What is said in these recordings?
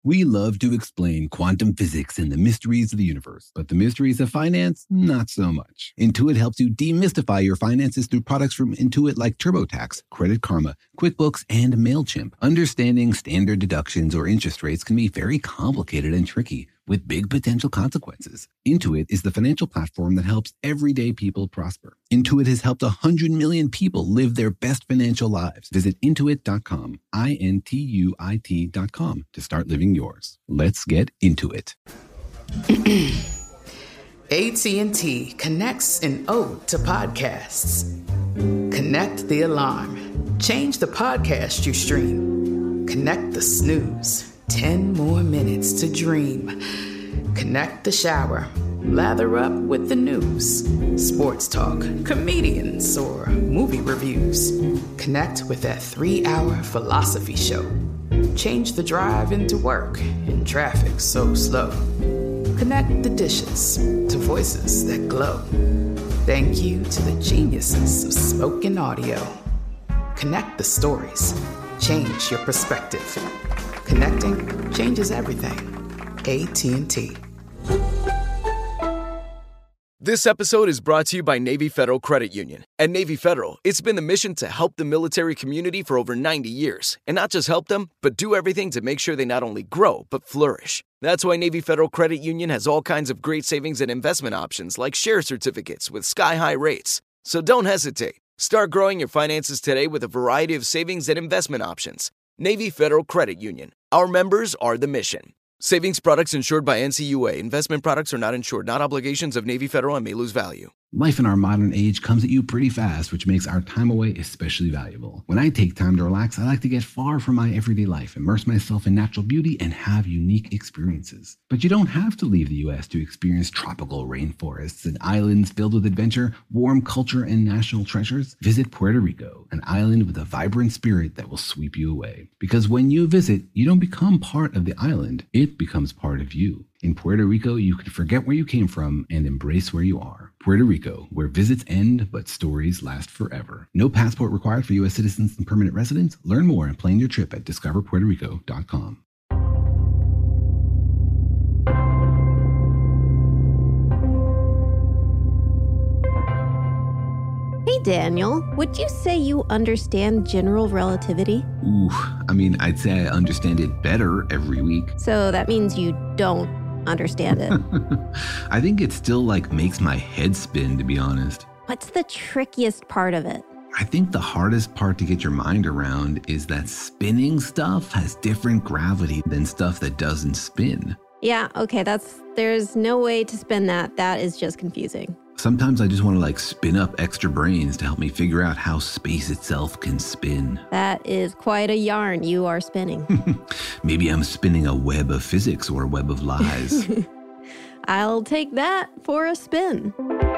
We love to explain quantum physics and the mysteries of the universe, but the mysteries of finance, not so much. Intuit helps you demystify your finances through products from Intuit like TurboTax, Credit Karma, QuickBooks, and MailChimp. Understanding standard deductions or interest rates can be very complicated and tricky, with big potential consequences. Intuit is the financial platform that helps everyday people prosper. Intuit has helped 100 million people live their best financial lives. Visit Intuit.com, Intuit.com, to start living yours. Let's get into it. AT&T connects an ode to podcasts. Connect the alarm. Change the podcast you stream. Connect the snooze. 10 more minutes to dream. Connect the shower. Lather up with the news. Sports talk, comedians, or movie reviews. Connect with that 3-hour philosophy show. Change the drive into work in traffic so slow. Connect the dishes to voices that glow. Thank you to the geniuses of spoken audio. Connect the stories. Change your perspective. Connecting changes everything. AT&T. This episode is brought to you by Navy Federal Credit Union. At Navy Federal, it's been the mission to help the military community for over 90 years. And not just help them, but do everything to make sure they not only grow, but flourish. That's why Navy Federal Credit Union has all kinds of great savings and investment options like share certificates with sky-high rates. So don't hesitate. Start growing your finances today with a variety of savings and investment options. Navy Federal Credit Union. Our members are the mission. Savings products insured by NCUA. Investment products are not insured, not obligations of Navy Federal and may lose value. Life in our modern age comes at you pretty fast, which makes our time away especially valuable. When I take time to relax, I like to get far from my everyday life, immerse myself in natural beauty, and have unique experiences. But you don't have to leave the U.S. to experience tropical rainforests and islands filled with adventure, warm culture, and national treasures. Visit Puerto Rico, an island with a vibrant spirit that will sweep you away. Because when you visit, you don't become part of the island, it becomes part of you. In Puerto Rico, you can forget where you came from and embrace where you are. Puerto Rico, where visits end, but stories last forever. No passport required for U.S. citizens and permanent residents. Learn more and plan your trip at discoverpuertorico.com. Hey, Daniel, would you say you understand general relativity? I'd say I understand it better every week. So that means you don't understand it. I think it still makes my head spin, to be honest. What's the trickiest part of it? I think the hardest part to get your mind around is that spinning stuff has different gravity than stuff that doesn't spin. Yeah, okay, there's no way to spin that. That is just confusing. Sometimes I just want to spin up extra brains to help me figure out how space itself can spin. That is quite a yarn you are spinning. Maybe I'm spinning a web of physics or a web of lies. I'll take that for a spin.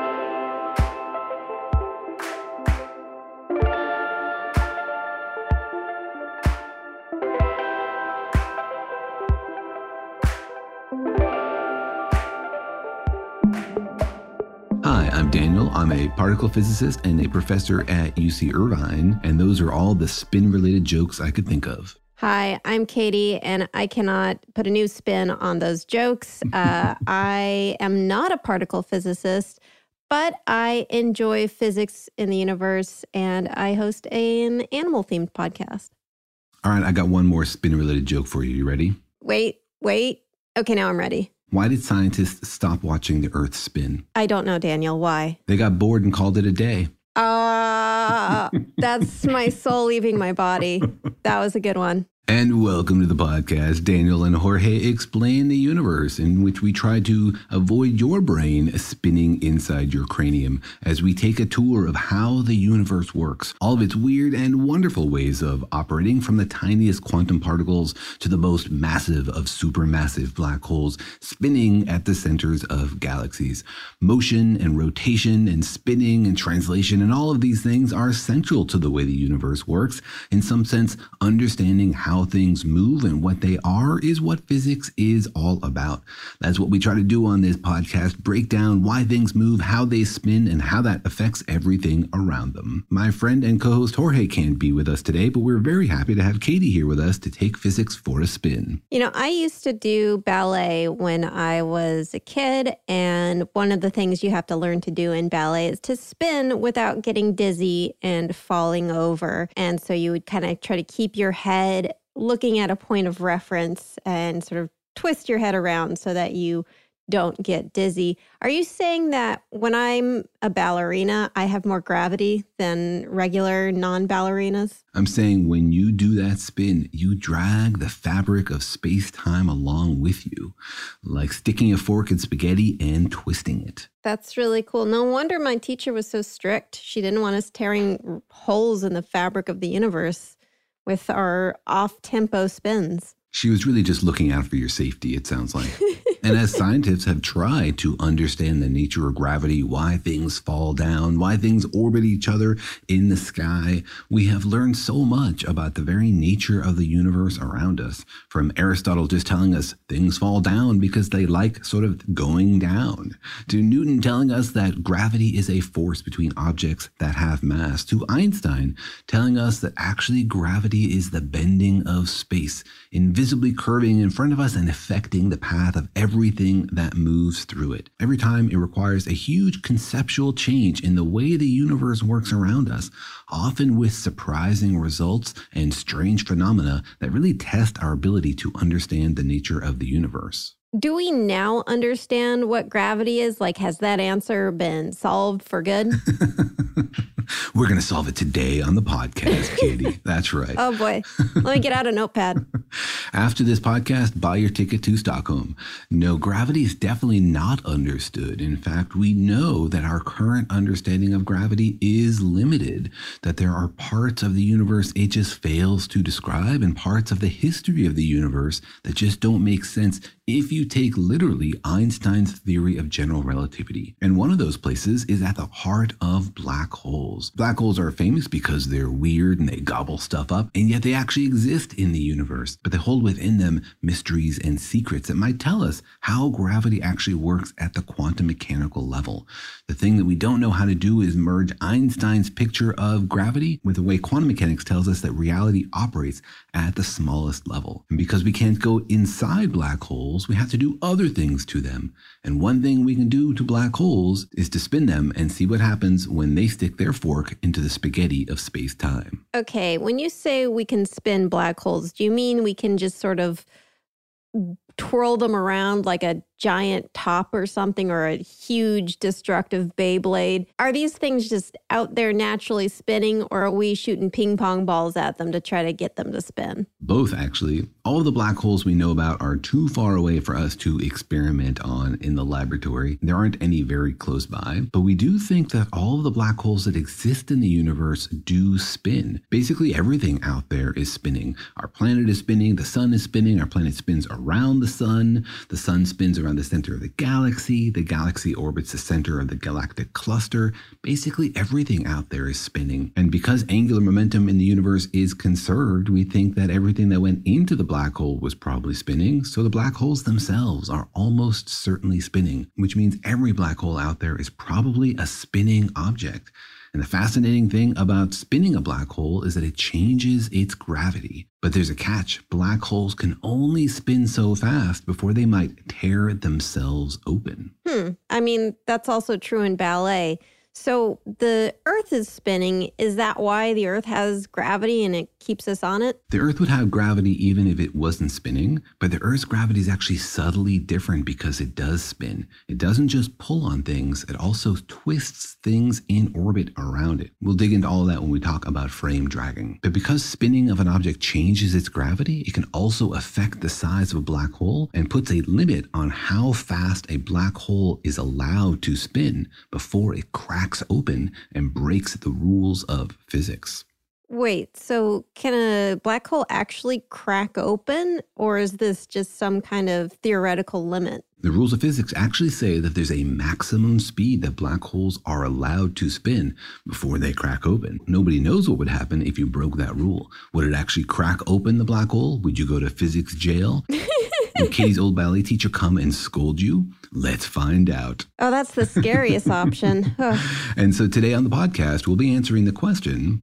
Hi, I'm Daniel. I'm a particle physicist and a professor at UC Irvine, and those are all the spin-related jokes I could think of. Hi, I'm Katie, and I cannot put a new spin on those jokes. I am not a particle physicist, but I enjoy physics in the universe, and I host an animal-themed podcast. All right, I got one more spin-related joke for you. You ready? Wait. Okay, now I'm ready. Why did scientists stop watching the Earth spin? I don't know, Daniel. Why? They got bored and called it a day. That's my soul leaving my body. That was a good one. And welcome to the podcast. Daniel and Jorge explain the universe, in which we try to avoid your brain spinning inside your cranium as we take a tour of how the universe works, all of its weird and wonderful ways of operating, from the tiniest quantum particles to the most massive of supermassive black holes spinning at the centers of galaxies. Motion and rotation and spinning and translation and all of these things are essential to the way the universe works. In some sense, understanding how how things move and what they are is what physics is all about. That's what we try to do on this podcast, break down why things move, how they spin, and how that affects everything around them. My friend and co-host Jorge can't be with us today, but we're very happy to have Katie here with us to take physics for a spin. You know, I used to do ballet when I was a kid, and one of the things you have to learn to do in ballet is to spin without getting dizzy and falling over. And so you would kind of try to keep your head looking at a point of reference and sort of twist your head around so that you don't get dizzy. Are you saying that when I'm a ballerina, I have more gravity than regular non-ballerinas? I'm saying when you do that spin, you drag the fabric of space-time along with you, like sticking a fork in spaghetti and twisting it. That's really cool. No wonder my teacher was so strict. She didn't want us tearing holes in the fabric of the universe with our off-tempo spins. She was really just looking out for your safety, it sounds like. And as scientists have tried to understand the nature of gravity, why things fall down, why things orbit each other in the sky, we have learned so much about the very nature of the universe around us. From Aristotle just telling us things fall down because they like sort of going down, to Newton telling us that gravity is a force between objects that have mass, to Einstein telling us that actually gravity is the bending of space, invisibly curving in front of us and affecting the path of everything that moves through it. Every time it requires a huge conceptual change in the way the universe works around us, often with surprising results and strange phenomena that really test our ability to understand the nature of the universe. Do we now understand what gravity is? Like, has that answer been solved for good? We're going to solve it today on the podcast, Katie. That's right. Oh, boy. Let me get out a notepad. After this podcast, buy your ticket to Stockholm. No, gravity is definitely not understood. In fact, we know that our current understanding of gravity is limited, that there are parts of the universe it just fails to describe and parts of the history of the universe that just don't make sense if you take literally Einstein's theory of general relativity. And one of those places is at the heart of black holes. Black holes are famous because they're weird and they gobble stuff up, and yet they actually exist in the universe. But they hold within them mysteries and secrets that might tell us how gravity actually works at the quantum mechanical level. The thing that we don't know how to do is merge Einstein's picture of gravity with the way quantum mechanics tells us that reality operates at the smallest level. And because we can't go inside black holes, we have to do other things to them. And one thing we can do to black holes is to spin them and see what happens when they stick their fork into the spaghetti of space-time. Okay, when you say we can spin black holes, do you mean we can just sort of twirl them around like a giant top or something, or a huge destructive Beyblade? Are these things just out there naturally spinning, or are we shooting ping pong balls at them to try to get them to spin? Both, actually. All of the black holes we know about are too far away for us to experiment on in the laboratory. There aren't any very close by, but we do think that all of the black holes that exist in the universe do spin. Basically, everything out there is spinning. Our planet is spinning, the sun is spinning, our planet spins around the sun spins around the center of the galaxy orbits the center of the galactic cluster. Basically, everything out there is spinning. And because angular momentum in the universe is conserved, we think that everything that went into the black hole was probably spinning, so the black holes themselves are almost certainly spinning, which means every black hole out there is probably a spinning object. And the fascinating thing about spinning a black hole is that it changes its gravity. But there's a catch. Black holes can only spin so fast before they might tear themselves open. I mean, that's also true in ballet. So the Earth is spinning. Is that why the Earth has gravity and it keeps us on it? The Earth would have gravity even if it wasn't spinning, but the Earth's gravity is actually subtly different because it does spin. It doesn't just pull on things, it also twists things in orbit around it. We'll dig into all of that when we talk about frame dragging. But because spinning of an object changes its gravity, it can also affect the size of a black hole and puts a limit on how fast a black hole is allowed to spin before it cracks open and breaks the rules of physics. Wait, so can a black hole actually crack open, or is this just some kind of theoretical limit? The rules of physics actually say that there's a maximum speed that black holes are allowed to spin before they crack open. Nobody knows what would happen if you broke that rule. Would it actually crack open the black hole? Would you go to physics jail? Would Katie's old ballet teacher come and scold you? Let's find out. Oh, that's the scariest option. And so today on the podcast, we'll be answering the question,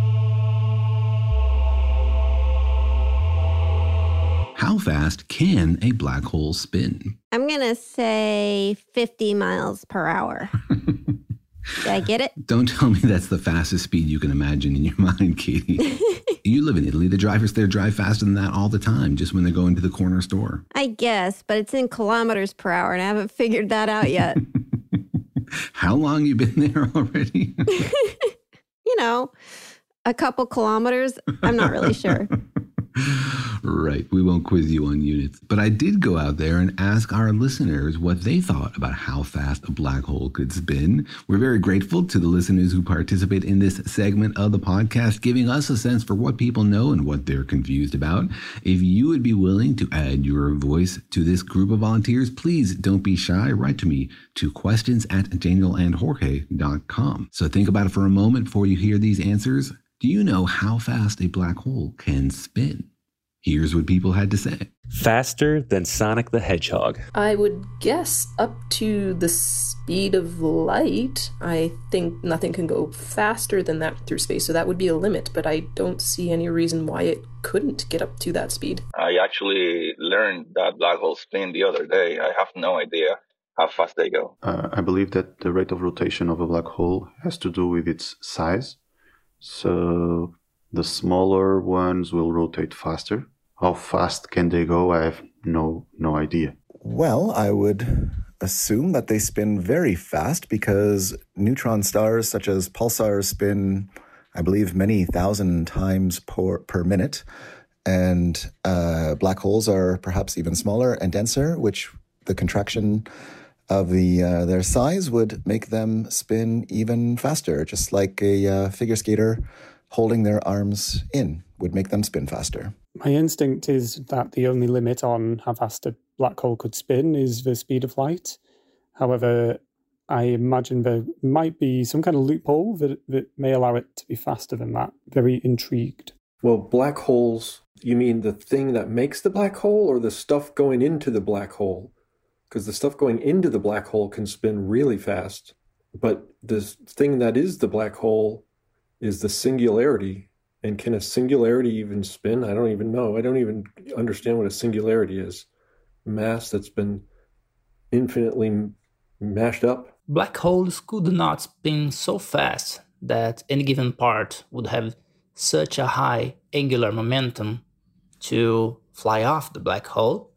how fast can a black hole spin? I'm going to say 50 miles per hour. Did I get it? Don't tell me that's the fastest speed you can imagine in your mind, Katie. You live in Italy. The drivers there drive faster than that all the time, just when they're going to the corner store. I guess, but it's in kilometers per hour, and I haven't figured that out yet. How long you been there already? A couple kilometers. I'm not really sure. Right. We won't quiz you on units. But I did go out there and ask our listeners what they thought about how fast a black hole could spin. We're very grateful to the listeners who participate in this segment of the podcast, giving us a sense for what people know and what they're confused about. If you would be willing to add your voice to this group of volunteers, please don't be shy. Write to me to questions@danielandjorge.com. So think about it for a moment before you hear these answers. Do you know how fast a black hole can spin? Here's what people had to say. Faster than Sonic the Hedgehog. I would guess up to the speed of light. I think nothing can go faster than that through space, so that would be a limit, but I don't see any reason why it couldn't get up to that speed. I actually learned that black holes spin the other day. I have no idea how fast they go. I believe that the rate of rotation of a black hole has to do with its size. So the smaller ones will rotate faster. How fast can they go? I have no idea. Well, I would assume that they spin very fast because neutron stars such as pulsars spin, I believe, many thousand times per minute. And black holes are perhaps even smaller and denser, which the contraction of their size would make them spin even faster, just like a figure skater holding their arms in would make them spin faster. My instinct is that the only limit on how fast a black hole could spin is the speed of light. However, I imagine there might be some kind of loophole that may allow it to be faster than that. Very intrigued. Well, black holes, you mean the thing that makes the black hole or the stuff going into the black hole? Because the stuff going into the black hole can spin really fast. But the thing that is the black hole is the singularity. And can a singularity even spin? I don't even know. I don't even understand what a singularity is. Mass that's been infinitely mashed up. Black holes could not spin so fast that any given part would have such a high angular momentum to fly off the black hole.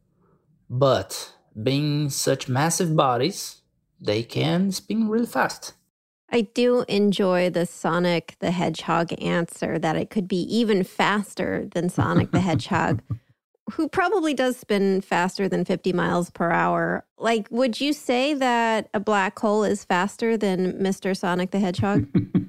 But being such massive bodies, they can spin really fast. I do enjoy the Sonic the Hedgehog answer that it could be even faster than Sonic the Hedgehog, who probably does spin faster than 50 miles per hour. Like, would you say that a black hole is faster than Mr. Sonic the Hedgehog?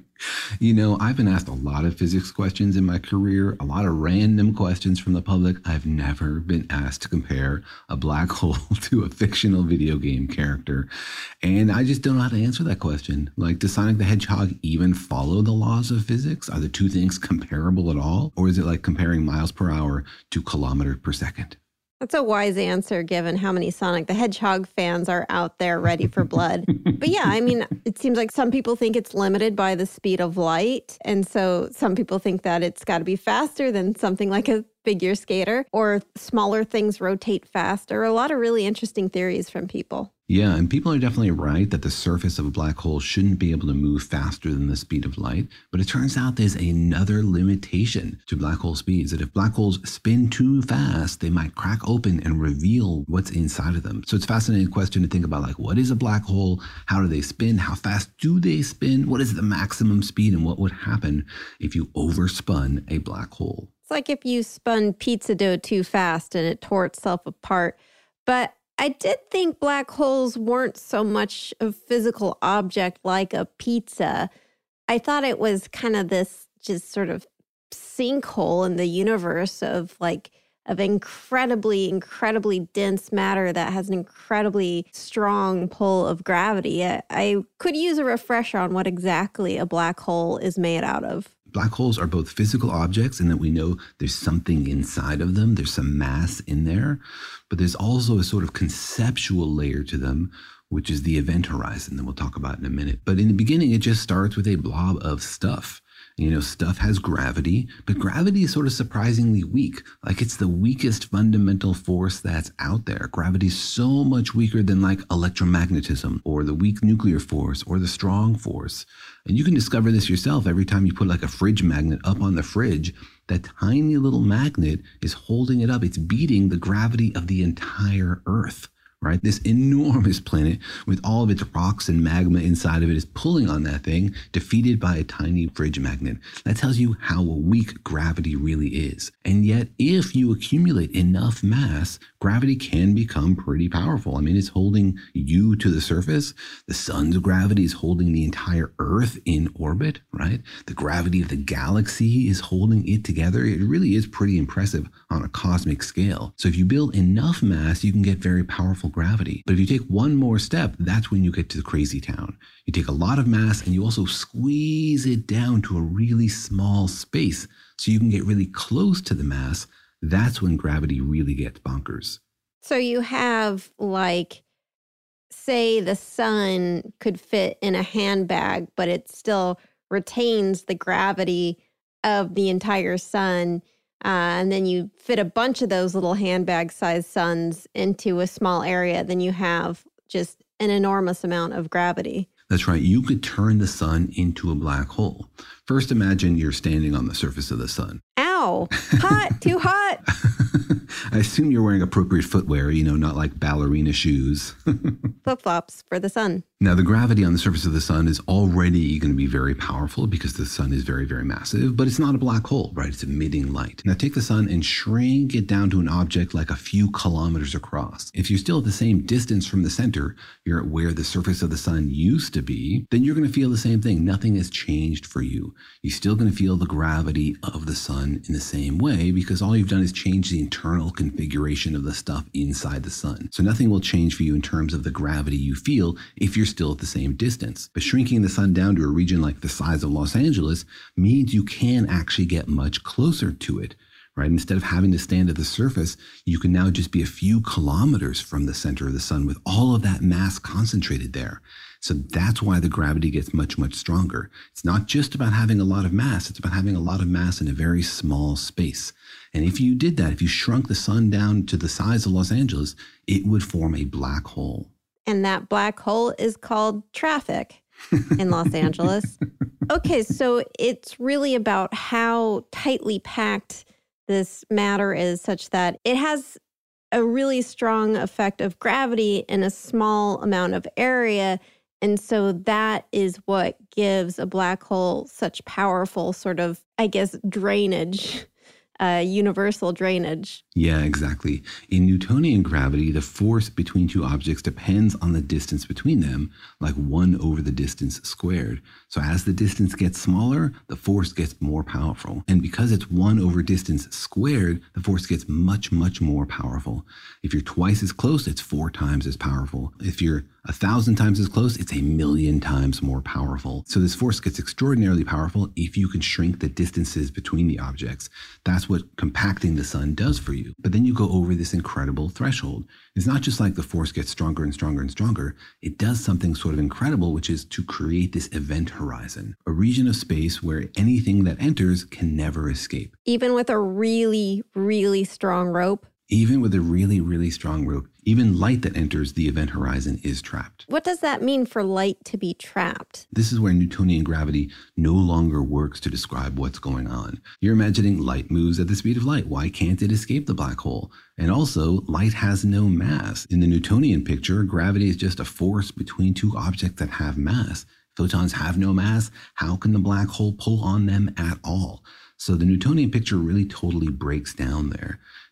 I've been asked a lot of physics questions in my career, a lot of random questions from the public. I've never been asked to compare a black hole to a fictional video game character. And I just don't know how to answer that question. Like, does Sonic the Hedgehog even follow the laws of physics? Are the two things comparable at all? Or is it like comparing miles per hour to kilometers per second? That's a wise answer given how many Sonic the Hedgehog fans are out there ready for blood. But yeah, I mean, it seems like some people think it's limited by the speed of light. And so some people think that it's got to be faster than something like a figure skater, or smaller things rotate faster. A lot of really interesting theories from people. Yeah, and people are definitely right that the surface of a black hole shouldn't be able to move faster than the speed of light. But it turns out there's another limitation to black hole speeds, that if black holes spin too fast, they might crack open and reveal what's inside of them. So it's a fascinating question to think about, like, what is a black hole? How do they spin? How fast do they spin? What is the maximum speed? And what would happen if you overspun a black hole? It's like if you spun pizza dough too fast and it tore itself apart. But I did think black holes weren't so much a physical object like a pizza. I thought it was kind of this just sort of sinkhole in the universe of like of incredibly, incredibly dense matter that has an incredibly strong pull of gravity. I could use a refresher on what exactly a black hole is made out of. Black holes are both physical objects in that we know there's something inside of them, there's some mass in there, but there's also a sort of conceptual layer to them, which is the event horizon that we'll talk about in a minute. But in the beginning, it just starts with a blob of stuff. Stuff has gravity, but gravity is sort of surprisingly weak. Like it's the weakest fundamental force that's out there. Gravity is so much weaker than like electromagnetism or the weak nuclear force or the strong force. And you can discover this yourself every time you put like a fridge magnet up on the fridge. That tiny little magnet is holding it up. It's beating the gravity of the entire Earth. Right? This enormous planet with all of its rocks and magma inside of it is pulling on that thing, defeated by a tiny fridge magnet. That tells you how weak gravity really is. And yet, if you accumulate enough mass, gravity can become pretty powerful. I mean, it's holding you to the surface. The sun's gravity is holding the entire Earth in orbit, right? The gravity of the galaxy is holding it together. It really is pretty impressive on a cosmic scale. So if you build enough mass, you can get very powerful gravity. But if you take one more step, that's when you get to the crazy town. You take a lot of mass and you also squeeze it down to a really small space so you can get really close to the mass. That's when gravity really gets bonkers. So you have like, say the sun could fit in a handbag, but it still retains the gravity of the entire sun. And then you fit a bunch of those little handbag-sized suns into a small area, then you have just an enormous amount of gravity. That's right. You could turn the sun into a black hole. First, imagine you're standing on the surface of the sun. Ow! Hot! Too hot! I assume you're wearing appropriate footwear, not like ballerina shoes. Flip-flops for the sun. Now, the gravity on the surface of the sun is already going to be very powerful because the sun is very, very massive, but it's not a black hole, right? It's emitting light. Now, take the sun and shrink it down to an object like a few kilometers across. If you're still at the same distance from the center, you're at where the surface of the sun used to be, then you're going to feel the same thing. Nothing has changed for you. You're still going to feel the gravity of the sun in the same way because all you've done is change the internal configuration of the stuff inside the sun. So nothing will change for you in terms of the gravity you feel if you're still at the same distance. But shrinking the sun down to a region like the size of Los Angeles means you can actually get much closer to it, right? Instead of having to stand at the surface, you can now just be a few kilometers from the center of the sun with all of that mass concentrated there. So that's why the gravity gets much, much stronger. It's not just about having a lot of mass, it's about having a lot of mass in a very small space. And if you did that, if you shrunk the sun down to the size of Los Angeles, it would form a black hole. And that black hole is called traffic in Los Angeles. Okay, so it's really about how tightly packed this matter is such that it has a really strong effect of gravity in a small amount of area. And so that is what gives a black hole such powerful sort of, drainage. Universal drainage. Yeah, exactly. In Newtonian gravity, the force between two objects depends on the distance between them, like 1 over the distance squared. So as the distance gets smaller, the force gets more powerful. And because it's 1 over distance squared, the force gets much, much more powerful. If you're twice as close, it's 4 times as powerful. If you're 1,000 times as close, it's 1,000,000 times more powerful. So this force gets extraordinarily powerful if you can shrink the distances between the objects. That's what compacting the sun does for you. But then you go over this incredible threshold. It's not just like the force gets stronger and stronger and stronger. It does something sort of incredible, which is to create this event horizon, a region of space where anything that enters can never escape. Even with a really, really strong rope? Even with a really, really strong rope, even light that enters the event horizon is trapped. What does that mean for light to be trapped? This is where Newtonian gravity no longer works to describe what's going on. You're imagining light moves at the speed of light. Why can't it escape the black hole? And also, light has no mass. In the Newtonian picture, gravity is just a force between two objects that have mass. Photons have no mass. How can the black hole pull on them at all? So the Newtonian picture really totally breaks down there.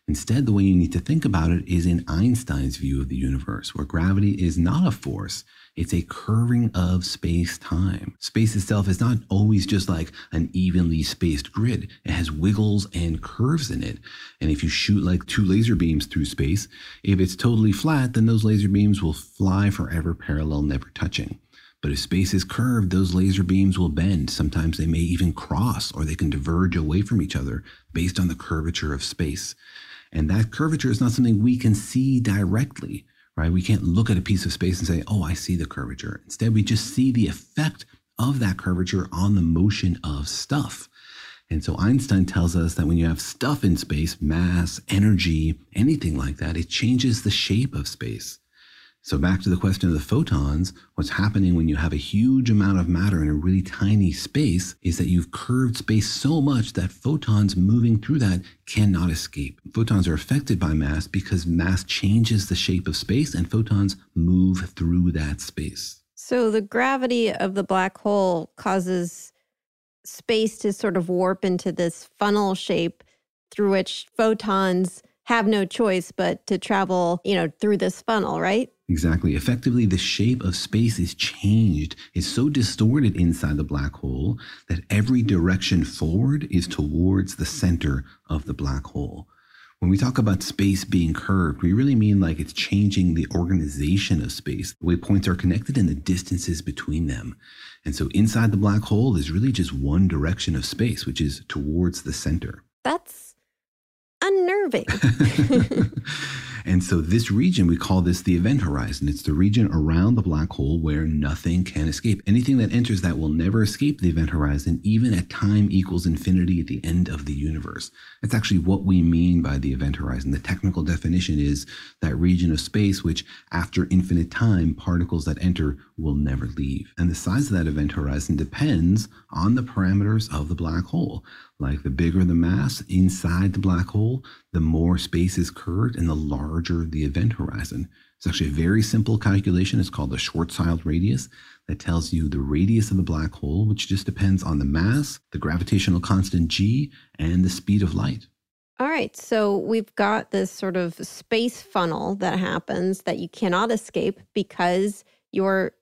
Instead, the way you need to think about it is in Einstein's view of the universe, where gravity is not a force, it's a curving of space-time. Space itself is not always just like an evenly spaced grid. It has wiggles and curves in it. And if you shoot like 2 laser beams through space, if it's totally flat, then those laser beams will fly forever parallel, never touching. But if space is curved, those laser beams will bend. Sometimes they may even cross, or they can diverge away from each other based on the curvature of space. And that curvature is not something we can see directly, right? We can't look at a piece of space and say, oh, I see the curvature. Instead, we just see the effect of that curvature on the motion of stuff. And so Einstein tells us that when you have stuff in space, mass, energy, anything like that, it changes the shape of space. So back to the question of the photons, what's happening when you have a huge amount of matter in a really tiny space is that you've curved space so much that photons moving through that cannot escape. Photons are affected by mass because mass changes the shape of space and photons move through that space. So the gravity of the black hole causes space to sort of warp into this funnel shape through which photons have no choice but to travel, through this funnel, right? Exactly. Effectively, the shape of space is changed. It's so distorted inside the black hole that every direction forward is towards the center of the black hole. When we talk about space being curved, we really mean like it's changing the organization of space, the way points are connected and the distances between them. And so inside the black hole is really just one direction of space, which is towards the center. That's unnerving. And so this region, we call this the event horizon. It's the region around the black hole where nothing can escape. Anything that enters that will never escape the event horizon, even at time equals infinity at the end of the universe. That's actually what we mean by the event horizon. The technical definition is that region of space which, after infinite time, particles that enter will never leave. And the size of that event horizon depends on the parameters of the black hole. Like the bigger the mass inside the black hole, the more space is curved and the larger the event horizon. It's actually a very simple calculation. It's called the Schwarzschild radius that tells you the radius of the black hole, which just depends on the mass, the gravitational constant g, and the speed of light. All right, so we've got this sort of space funnel that happens that you cannot escape because you're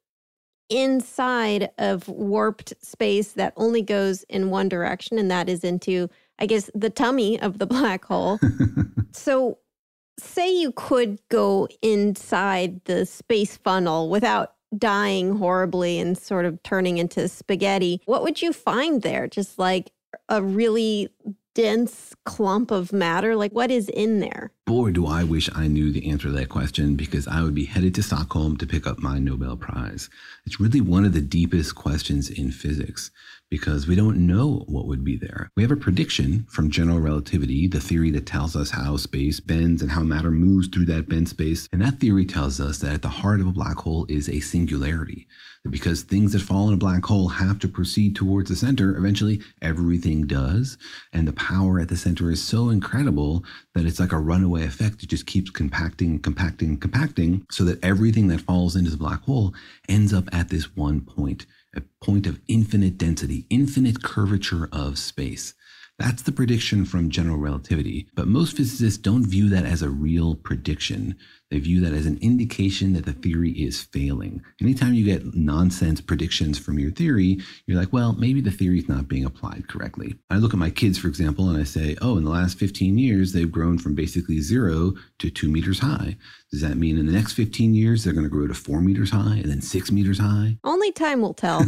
inside of warped space that only goes in one direction, and that is into, I guess, the tummy of the black hole. So say you could go inside the space funnel without dying horribly and sort of turning into spaghetti. What would you find there? Just like a really dense clump of matter? Like, what is in there? Boy, do I wish I knew the answer to that question, because I would be headed to Stockholm to pick up my Nobel Prize. It's really one of the deepest questions in physics, because we don't know what would be there. We have a prediction from general relativity, the theory that tells us how space bends and how matter moves through that bent space. And that theory tells us that at the heart of a black hole is a singularity. That because things that fall in a black hole have to proceed towards the center, eventually everything does. And the power at the center is so incredible that it's like a runaway effect. It just keeps compacting, so that everything that falls into the black hole ends up at this one point, a point of infinite density, infinite curvature of space. That's the prediction from general relativity. But most physicists don't view that as a real prediction. They view that as an indication that the theory is failing. Anytime you get nonsense predictions from your theory, you're like, well, maybe the theory is not being applied correctly. I look at my kids, for example, and I say, oh, in the last 15 years, they've grown from basically 0 to 2 meters high. Does that mean in the next 15 years, they're going to grow to 4 meters high and then 6 meters high? Only time will tell.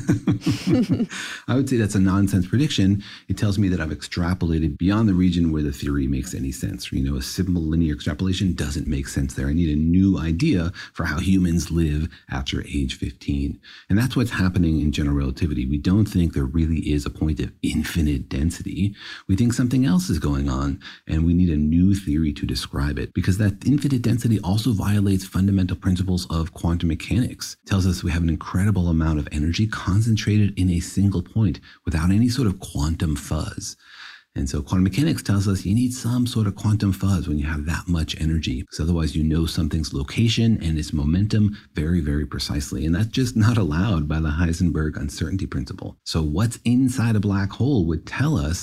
I would say that's a nonsense prediction. It tells me that I've extrapolated beyond the region where the theory makes any sense. You know, a simple linear extrapolation doesn't make sense there. I need a new idea for how humans live after age 15. And that's what's happening in general relativity. We don't think there really is a point of infinite density. We think something else is going on, and we need a new theory to describe it, because that infinite density also violates fundamental principles of quantum mechanics. It tells us we have an incredible amount of energy concentrated in a single point without any sort of quantum fuzz. And so quantum mechanics tells us you need some sort of quantum fuzz when you have that much energy, because otherwise you know something's location and its momentum very, very precisely. And that's just not allowed by the Heisenberg uncertainty principle. So what's inside a black hole would tell us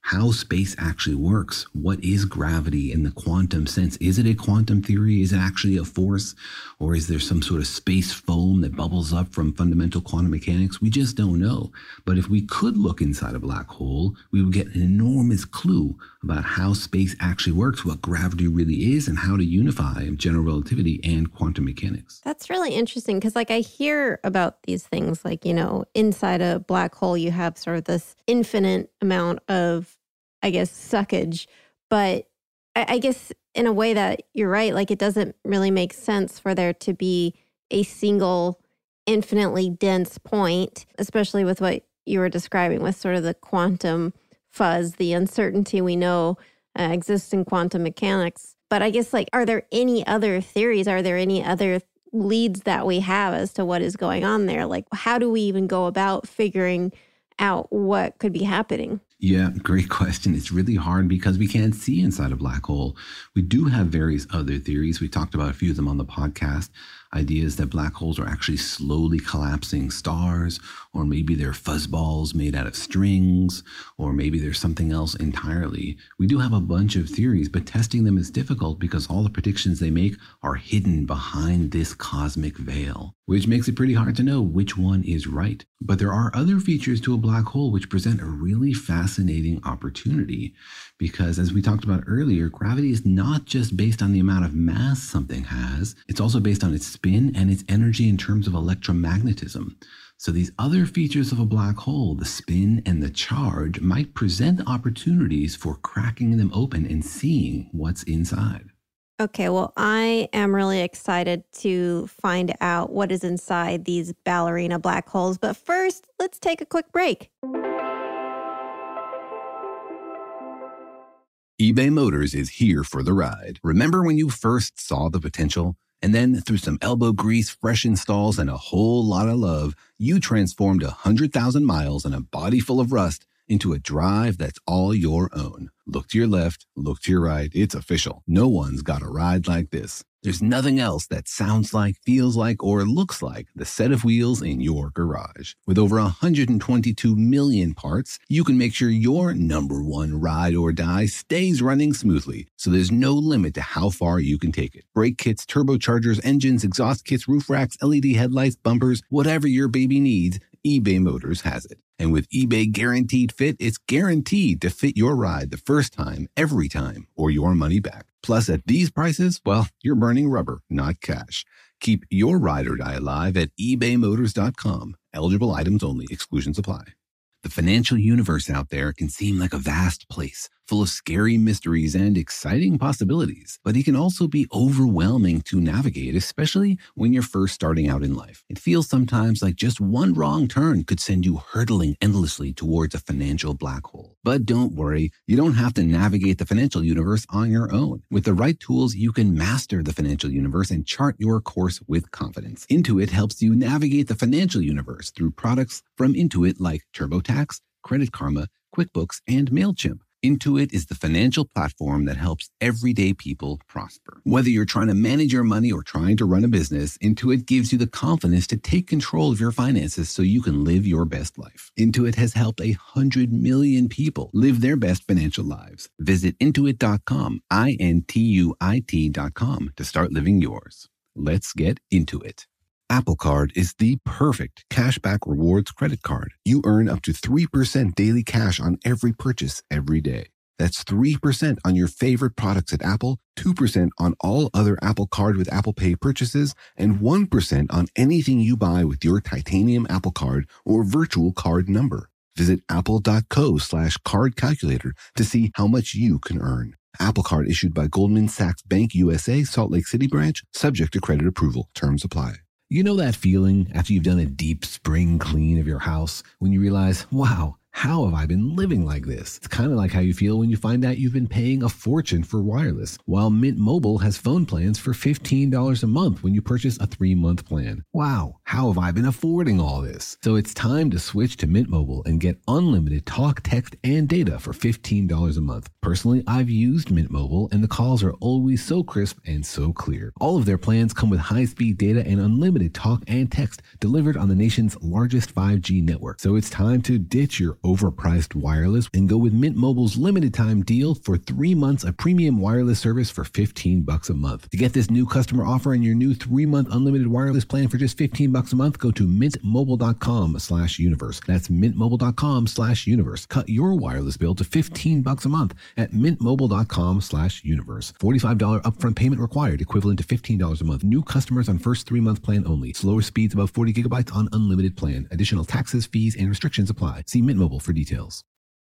how space actually works. What is gravity in the quantum sense? Is it a quantum theory? Is it actually a force? Or is there some sort of space foam that bubbles up from fundamental quantum mechanics? We just don't know. But if we could look inside a black hole, we would get an enormous clue about how space actually works, what gravity really is, and how to unify general relativity and quantum mechanics. That's really interesting because, I hear about these things like, inside a black hole, you have sort of this infinite amount of, suckage. But I guess in a way that you're right, it doesn't really make sense for there to be a single infinitely dense point, especially with what you were describing with sort of the quantum fuzz, the uncertainty we know exists in quantum mechanics. But I guess, are there any other theories? Are there any other leads that we have as to what is going on there? How do we even go about figuring out what could be happening? Yeah, great question. It's really hard because we can't see inside a black hole. We do have various other theories. We talked about a few of them on the podcast. Ideas that black holes are actually slowly collapsing stars, or maybe they're fuzzballs made out of strings, or maybe there's something else entirely. We do have a bunch of theories, but testing them is difficult because all the predictions they make are hidden behind this cosmic veil, which makes it pretty hard to know which one is right. But there are other features to a black hole which present a really fascinating opportunity because, as we talked about earlier, gravity is not just based on the amount of mass something has, it's also based on its spin and its energy in terms of electromagnetism. So these other features of a black hole, the spin and the charge, might present opportunities for cracking them open and seeing what's inside. Okay, well, I am really excited to find out what is inside these ballerina black holes. But first, let's take a quick break. eBay Motors is here for the ride. Remember when you first saw the potential? And then through some elbow grease, fresh installs, and a whole lot of love, you transformed 100,000 miles and a body full of rust into a drive that's all your own. Look to your left, look to your right. It's official. No one's got a ride like this. There's nothing else that sounds like, feels like, or looks like the set of wheels in your garage. With over 122 million parts, you can make sure your number one ride or die stays running smoothly, so there's no limit to how far you can take it. Brake kits, turbochargers, engines, exhaust kits, roof racks, LED headlights, bumpers, whatever your baby needs, eBay Motors has it. And with eBay Guaranteed Fit, it's guaranteed to fit your ride the first time, every time, or your money back. Plus, at these prices, well, you're burning rubber, not cash. Keep your ride or die alive at ebaymotors.com. Eligible items only. Exclusions apply. The financial universe out there can seem like a vast place, full of scary mysteries and exciting possibilities, but it can also be overwhelming to navigate, especially when you're first starting out in life. It feels sometimes like just one wrong turn could send you hurtling endlessly towards a financial black hole. But don't worry, you don't have to navigate the financial universe on your own. With the right tools, you can master the financial universe and chart your course with confidence. Intuit helps you navigate the financial universe through products from Intuit like TurboTax, Credit Karma, QuickBooks, and MailChimp. Intuit is the financial platform that helps everyday people prosper. Whether you're trying to manage your money or trying to run a business, Intuit gives you the confidence to take control of your finances so you can live your best life. Intuit has helped 100 million people live their best financial lives. Visit Intuit.com, INTUIT.com, to start living yours. Let's get into it. Apple Card is the perfect cashback rewards credit card. You earn up to 3% daily cash on every purchase every day. That's 3% on your favorite products at Apple, 2% on all other Apple Card with Apple Pay purchases, and 1% on anything you buy with your titanium Apple Card or virtual card number. Visit apple.co/card calculator to see how much you can earn. Apple Card issued by Goldman Sachs Bank USA, Salt Lake City branch, subject to credit approval. Terms apply. You know that feeling after you've done a deep spring clean of your house when you realize, wow, how have I been living like this? It's kind of like how you feel when you find out you've been paying a fortune for wireless, while Mint Mobile has phone plans for $15 a month when you purchase a 3-month plan. Wow, How have I been affording all this? So it's time to switch to Mint Mobile and get unlimited talk, text, and data for $15 a month. Personally, I've used Mint Mobile, and the calls are always so crisp and so clear. All of their plans come with high-speed data and unlimited talk and text delivered on the nation's largest 5G network. So it's time to ditch your overpriced wireless and go with Mint Mobile's limited time deal for 3 months of premium wireless service for $15 a month. To get this new customer offer and your new 3-month unlimited wireless plan for just $15 a month, go to mintmobile.com/universe. That's mintmobile.com/universe. Cut your wireless bill to $15 a month at mintmobile.com/universe. $45 upfront payment required, equivalent to $15 a month. New customers on first 3-month plan only. Slower speeds above 40 gigabytes on unlimited plan. Additional taxes, fees, and restrictions apply. See Mint Mobile for details.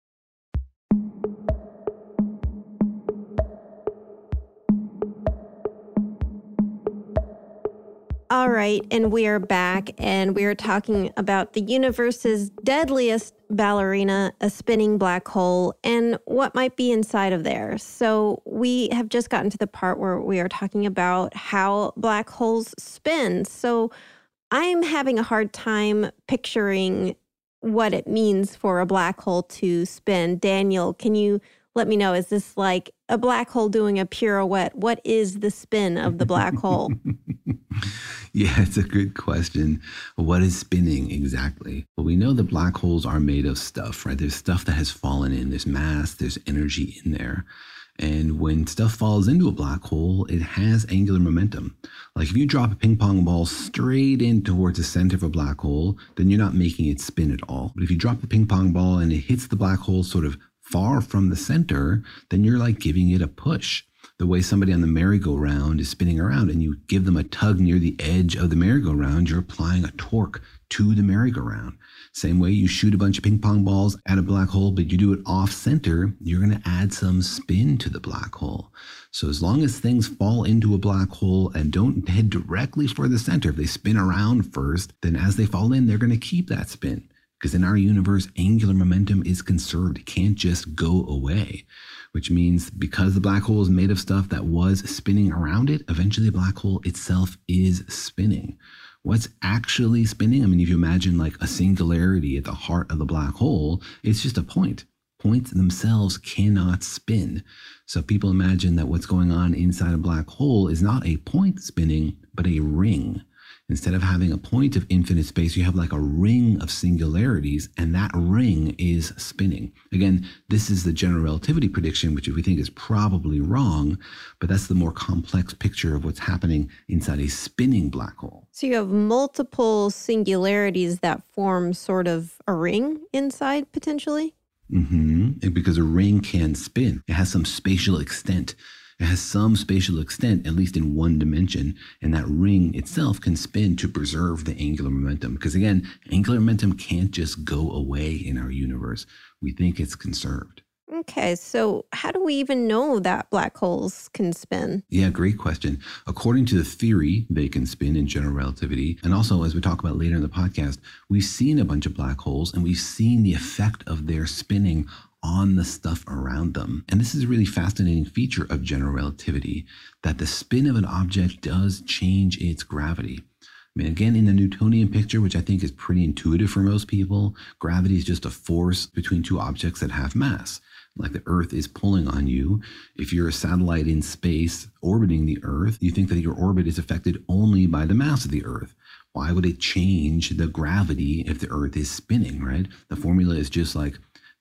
All right, and we are back, and we are talking about the universe's deadliest ballerina, a spinning black hole, and what might be inside of there. So we have just gotten to the part where we are talking about how black holes spin. So I'm having a hard time picturing what it means for a black hole to spin. Daniel, can you let me know, is this like a black hole doing a pirouette? What is the spin of the black hole? Yeah, it's a good question. What is spinning exactly? Well, we know that black holes are made of stuff, right? There's stuff that has fallen in. There's mass, there's energy in there. And when stuff falls into a black hole, it has angular momentum. Like if you drop a ping pong ball straight in towards the center of a black hole, then you're not making it spin at all. But if you drop the ping pong ball and it hits the black hole sort of far from the center, then you're like giving it a push. The way somebody on the merry-go-round is spinning around and you give them a tug near the edge of the merry-go-round, you're applying a torque to the merry-go-round. Same way you shoot a bunch of ping pong balls at a black hole, but you do it off center, you're going to add some spin to the black hole. So as long as things fall into a black hole and don't head directly for the center, if they spin around first, then as they fall in, they're going to keep that spin. Because in our universe, angular momentum is conserved. It can't just go away, which means because the black hole is made of stuff that was spinning around it, eventually the black hole itself is spinning. What's actually spinning? I mean, if you imagine like a singularity at the heart of the black hole, it's just a point. Points themselves cannot spin. So people imagine that what's going on inside a black hole is not a point spinning, but a ring. Instead of having a point of infinite space, you have like a ring of singularities, and that ring is spinning. Again, this is the general relativity prediction, which we think is probably wrong, but that's the more complex picture of what's happening inside a spinning black hole. So you have multiple singularities that form sort of a ring inside, potentially? Mm-hmm. Because a ring can spin. It has some spatial extent. It has some spatial extent, at least in one dimension, and that ring itself can spin to preserve the angular momentum. Because again, angular momentum can't just go away in our universe. We think it's conserved. Okay, so how do we even know that black holes can spin? Yeah, great question. According to the theory, they can spin in general relativity. And also, as we talk about later in the podcast, we've seen a bunch of black holes and we've seen the effect of their spinning on the stuff around them. And this is a really fascinating feature of general relativity, that the spin of an object does change its gravity. I mean, again, in the Newtonian picture, which I think is pretty intuitive for most people, gravity is just a force between two objects that have mass. Like the Earth is pulling on you. If you're a satellite in space orbiting the Earth, you think that your orbit is affected only by the mass of the Earth. Why would it change the gravity if the Earth is spinning, right? The formula is just like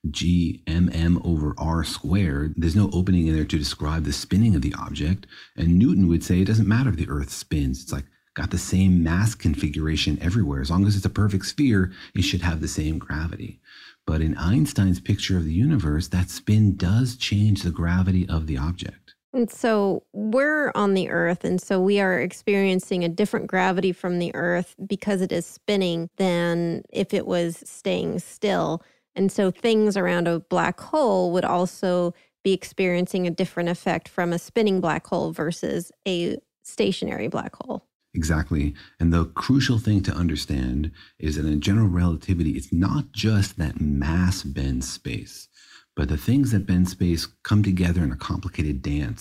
g/m/r squared. There's no opening in there to describe the spinning of the object. And Newton would say it doesn't matter if the Earth spins. It's like got the same mass configuration everywhere. As long as it's a perfect sphere, it should have the same gravity. But in Einstein's picture of the universe, that spin does change the gravity of the object. And so we're on the Earth, and so we are experiencing a different gravity from the Earth because it is spinning than if it was staying still. And so things around a black hole would also be experiencing a different effect from a spinning black hole versus a stationary black hole. Exactly. And the crucial thing to understand is that in general relativity, it's not just that mass bends space, but the things that bend space come together in a complicated dance.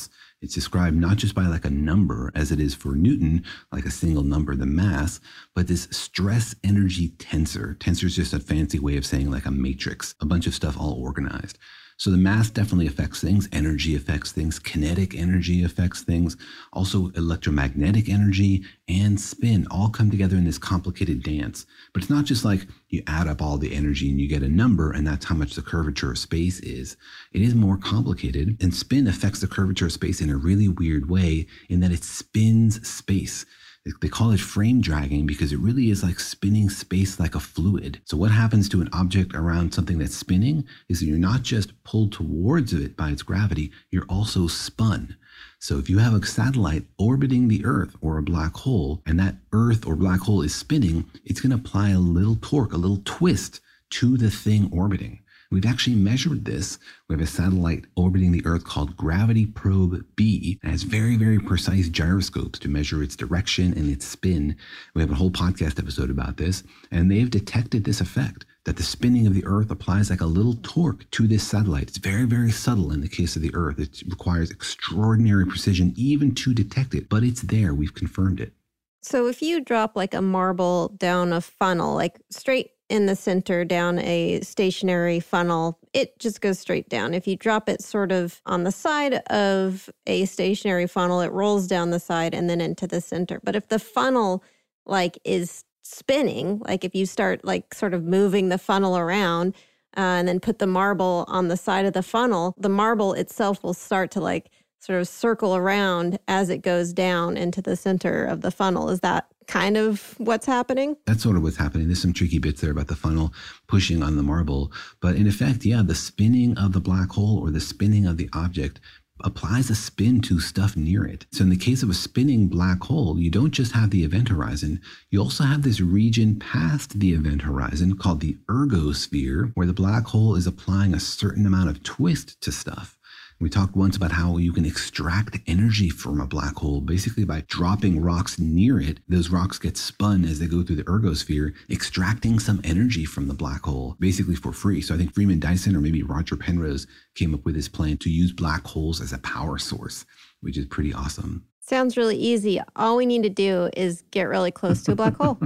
It's described not just by like a number as it is for Newton, like a single number, the mass, but this stress energy tensor. Tensor is just a fancy way of saying like a matrix, a bunch of stuff all organized. So the mass definitely affects things. Energy affects things. Kinetic energy affects things. Also electromagnetic energy and spin all come together in this complicated dance. But it's not just like you add up all the energy and you get a number and that's how much the curvature of space is. It is more complicated, and spin affects the curvature of space in a really weird way in that it spins space. They call it frame dragging because it really is like spinning space like a fluid. So what happens to an object around something that's spinning is that you're not just pulled towards it by its gravity, you're also spun. So if you have a satellite orbiting the Earth or a black hole, and that Earth or black hole is spinning, it's going to apply a little torque, a little twist to the thing orbiting. We've actually measured this. We have a satellite orbiting the Earth called Gravity Probe B. It has very, very precise gyroscopes to measure its direction and its spin. We have a whole podcast episode about this, and they've detected this effect, that the spinning of the Earth applies like a little torque to this satellite. It's very, very subtle in the case of the Earth. It requires extraordinary precision even to detect it, but it's there. We've confirmed it. So if you drop like a marble down a funnel, like straight in the center down a stationary funnel, it just goes straight down. If you drop it sort of on the side of a stationary funnel, it rolls down the side and then into the center. But if the funnel like is spinning, like if you start like sort of moving the funnel around and then put the marble on the side of the funnel, the marble itself will start to like sort of circle around as it goes down into the center of the funnel. Is that kind of what's happening? That's sort of what's happening. There's some tricky bits there about the funnel pushing on the marble. But in effect, yeah, the spinning of the black hole or the spinning of the object applies a spin to stuff near it. So in the case of a spinning black hole, you don't just have the event horizon, you also have this region past the event horizon called the ergosphere, where the black hole is applying a certain amount of twist to stuff. We talked once about how you can extract energy from a black hole basically by dropping rocks near it. Those rocks get spun as they go through the ergosphere, extracting some energy from the black hole, basically for free. So I think Freeman Dyson or maybe Roger Penrose came up with this plan to use black holes as a power source, which is pretty awesome. Sounds really easy. All we need to do is get really close to a black hole.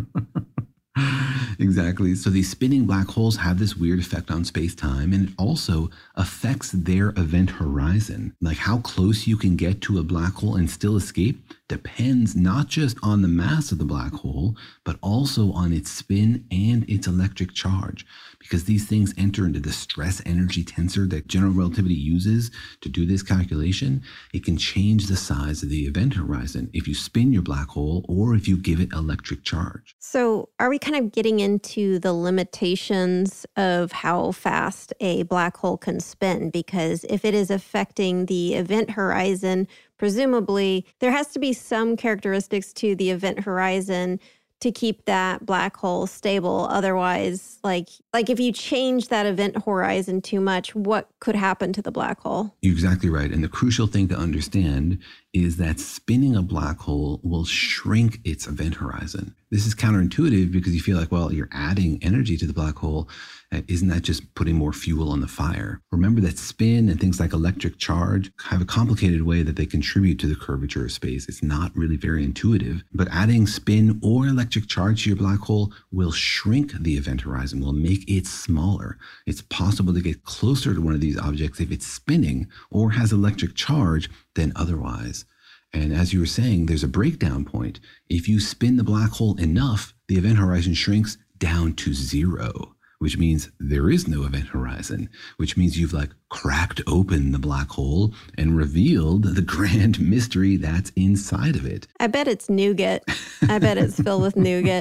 Exactly. So these spinning black holes have this weird effect on space-time, and it also affects their event horizon. Like how close you can get to a black hole and still escape depends not just on the mass of the black hole, but also on its spin and its electric charge. Because these things enter into the stress energy tensor that general relativity uses to do this calculation, it can change the size of the event horizon if you spin your black hole or if you give it electric charge. So are we kind of getting into the limitations of how fast a black hole can spin? Because if it is affecting the event horizon, presumably there has to be some characteristics to the event horizon to keep that black hole stable. Otherwise, like if you change that event horizon too much, what could happen to the black hole? You're exactly right. And the crucial thing to understand is that spinning a black hole will shrink its event horizon. This is counterintuitive because you feel like, well, you're adding energy to the black hole. Isn't that just putting more fuel on the fire? Remember that spin and things like electric charge have a complicated way that they contribute to the curvature of space. It's not really very intuitive, but adding spin or electric charge to your black hole will shrink the event horizon, will make it smaller. It's possible to get closer to one of these objects if it's spinning or has electric charge than otherwise. And as you were saying, there's a breakdown point. If you spin the black hole enough, the event horizon shrinks down to zero, which means there is no event horizon, which means you've like cracked open the black hole and revealed the grand mystery that's inside of it. I bet it's nougat. I bet it's filled with nougat.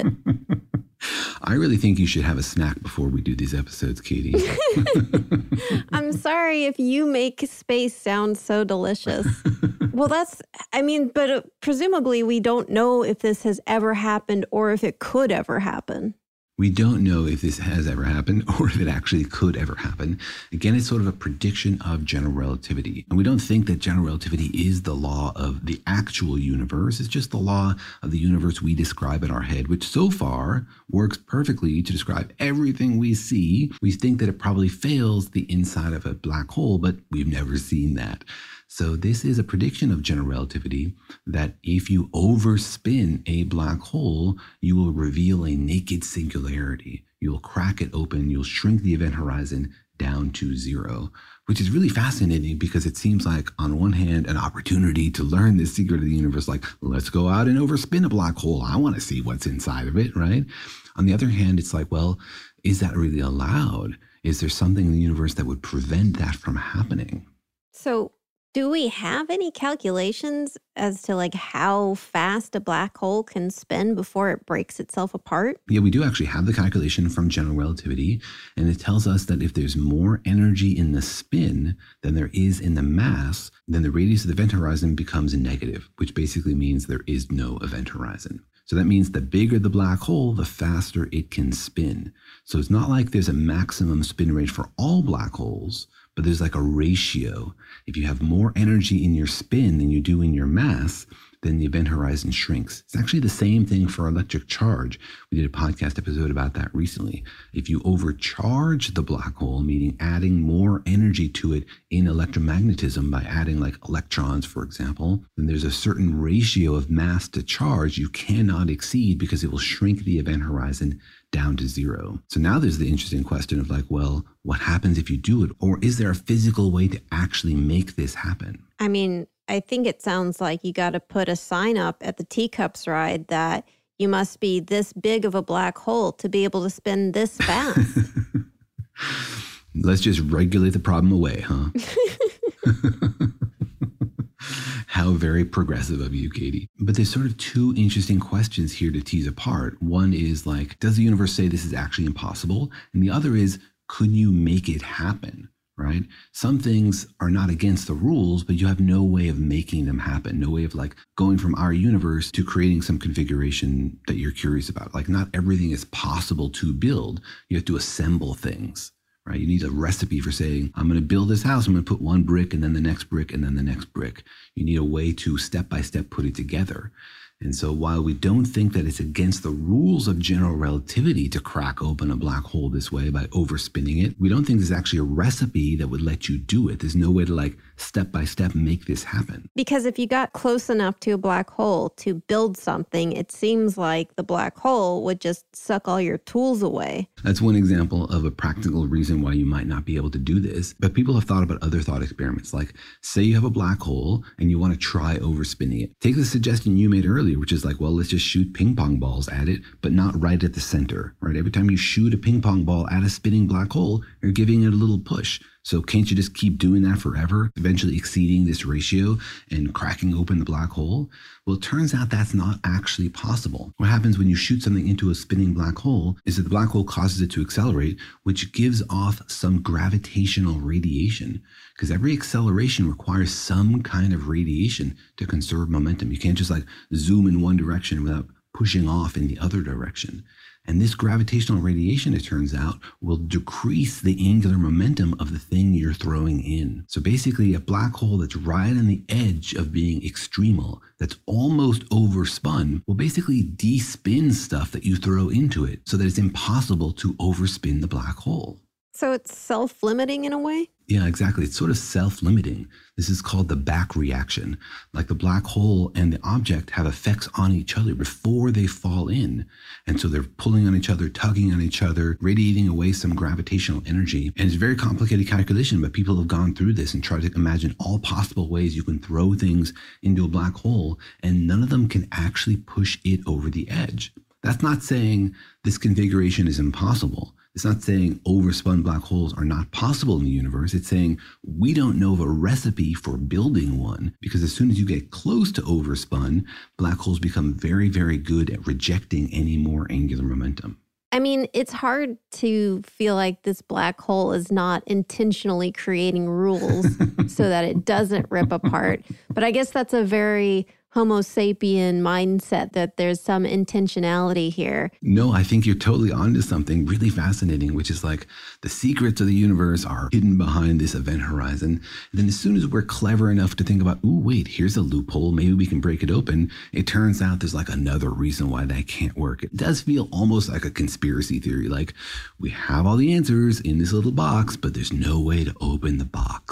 I really think you should have a snack before we do these episodes, Katie. I'm sorry if you make space sound so delicious. Well, but presumably we don't know if this has ever happened or if it could ever happen. We don't know if this has ever happened or if it actually could ever happen. Again, it's sort of a prediction of general relativity. And we don't think that general relativity is the law of the actual universe. It's just the law of the universe we describe in our head, which so far works perfectly to describe everything we see. We think that it probably fails the inside of a black hole, but we've never seen that. So this is a prediction of general relativity that if you overspin a black hole, you will reveal a naked singularity. You'll crack it open, you'll shrink the event horizon down to zero, which is really fascinating because it seems like, on one hand, an opportunity to learn this secret of the universe, like, let's go out and overspin a black hole. I want to see what's inside of it, right? On the other hand, it's like, well, is that really allowed? Is there something in the universe that would prevent that from happening? So do we have any calculations as to like how fast a black hole can spin before it breaks itself apart? Yeah, we do actually have the calculation from general relativity, and it tells us that if there's more energy in the spin than there is in the mass, then the radius of the event horizon becomes negative, which basically means there is no event horizon. So that means the bigger the black hole, the faster it can spin. So it's not like there's a maximum spin rate for all black holes, but there's like a ratio. If you have more energy in your spin than you do in your mass, then the event horizon shrinks. It's actually the same thing for electric charge. We did a podcast episode about that recently. If you overcharge the black hole, meaning adding more energy to it in electromagnetism by adding like electrons, for example, then there's a certain ratio of mass to charge you cannot exceed because it will shrink the event horizon down to zero. So now there's the interesting question of like, well, what happens if you do it? Or is there a physical way to actually make this happen? I mean, I think it sounds like you got to put a sign up at the Teacups ride that you must be this big of a black hole to be able to spin this fast. Let's just regulate the problem away, huh? How very progressive of you, Katie. But there's sort of two interesting questions here to tease apart. One is like, does the universe say this is actually impossible? And the other is, could you make it happen? Right? Some things are not against the rules, but you have no way of making them happen. No way of like going from our universe to creating some configuration that you're curious about. Like not everything is possible to build. You have to assemble things, right? You need a recipe for saying, I'm going to build this house. I'm going to put one brick and then the next brick and then the next brick. You need a way to step by step put it together. And so while we don't think that it's against the rules of general relativity to crack open a black hole this way by overspinning it, we don't think there's actually a recipe that would let you do it. There's no way to like step by step make this happen. Because if you got close enough to a black hole to build something, it seems like the black hole would just suck all your tools away. That's one example of a practical reason why you might not be able to do this. But people have thought about other thought experiments. Like say you have a black hole and you want to try overspinning it. Take the suggestion you made earlier, which is like, well, let's just shoot ping pong balls at it, but not right at the center, right? Every time you shoot a ping pong ball at a spinning black hole, you're giving it a little push. So can't you just keep doing that forever, eventually exceeding this ratio and cracking open the black hole? Well, it turns out that's not actually possible. What happens when you shoot something into a spinning black hole is that the black hole causes it to accelerate, which gives off some gravitational radiation, because every acceleration requires some kind of radiation to conserve momentum. You can't just like zoom in one direction without pushing off in the other direction. And this gravitational radiation, it turns out, will decrease the angular momentum of the thing you're throwing in. So basically, a black hole that's right on the edge of being extremal, that's almost overspun, will basically de-spin stuff that you throw into it so that it's impossible to overspin the black hole. So it's self-limiting in a way? Yeah, exactly. It's sort of self-limiting. This is called the back reaction. Like the black hole and the object have effects on each other before they fall in. And so they're pulling on each other, tugging on each other, radiating away some gravitational energy. And it's a very complicated calculation, but people have gone through this and tried to imagine all possible ways you can throw things into a black hole, and none of them can actually push it over the edge. That's not saying this configuration is impossible. It's not saying overspun black holes are not possible in the universe. It's saying we don't know of a recipe for building one, because as soon as you get close to overspun, black holes become very, very good at rejecting any more angular momentum. I mean, it's hard to feel like this black hole is not intentionally creating rules so that it doesn't rip apart. But I guess that's a very Homo sapien mindset, that there's some intentionality here. No, I think you're totally onto something really fascinating, which is like the secrets of the universe are hidden behind this event horizon. And then as soon as we're clever enough to think about, ooh, wait, here's a loophole, maybe we can break it open, it turns out there's like another reason why that can't work. It does feel almost like a conspiracy theory, like we have all the answers in this little box, but there's no way to open the box.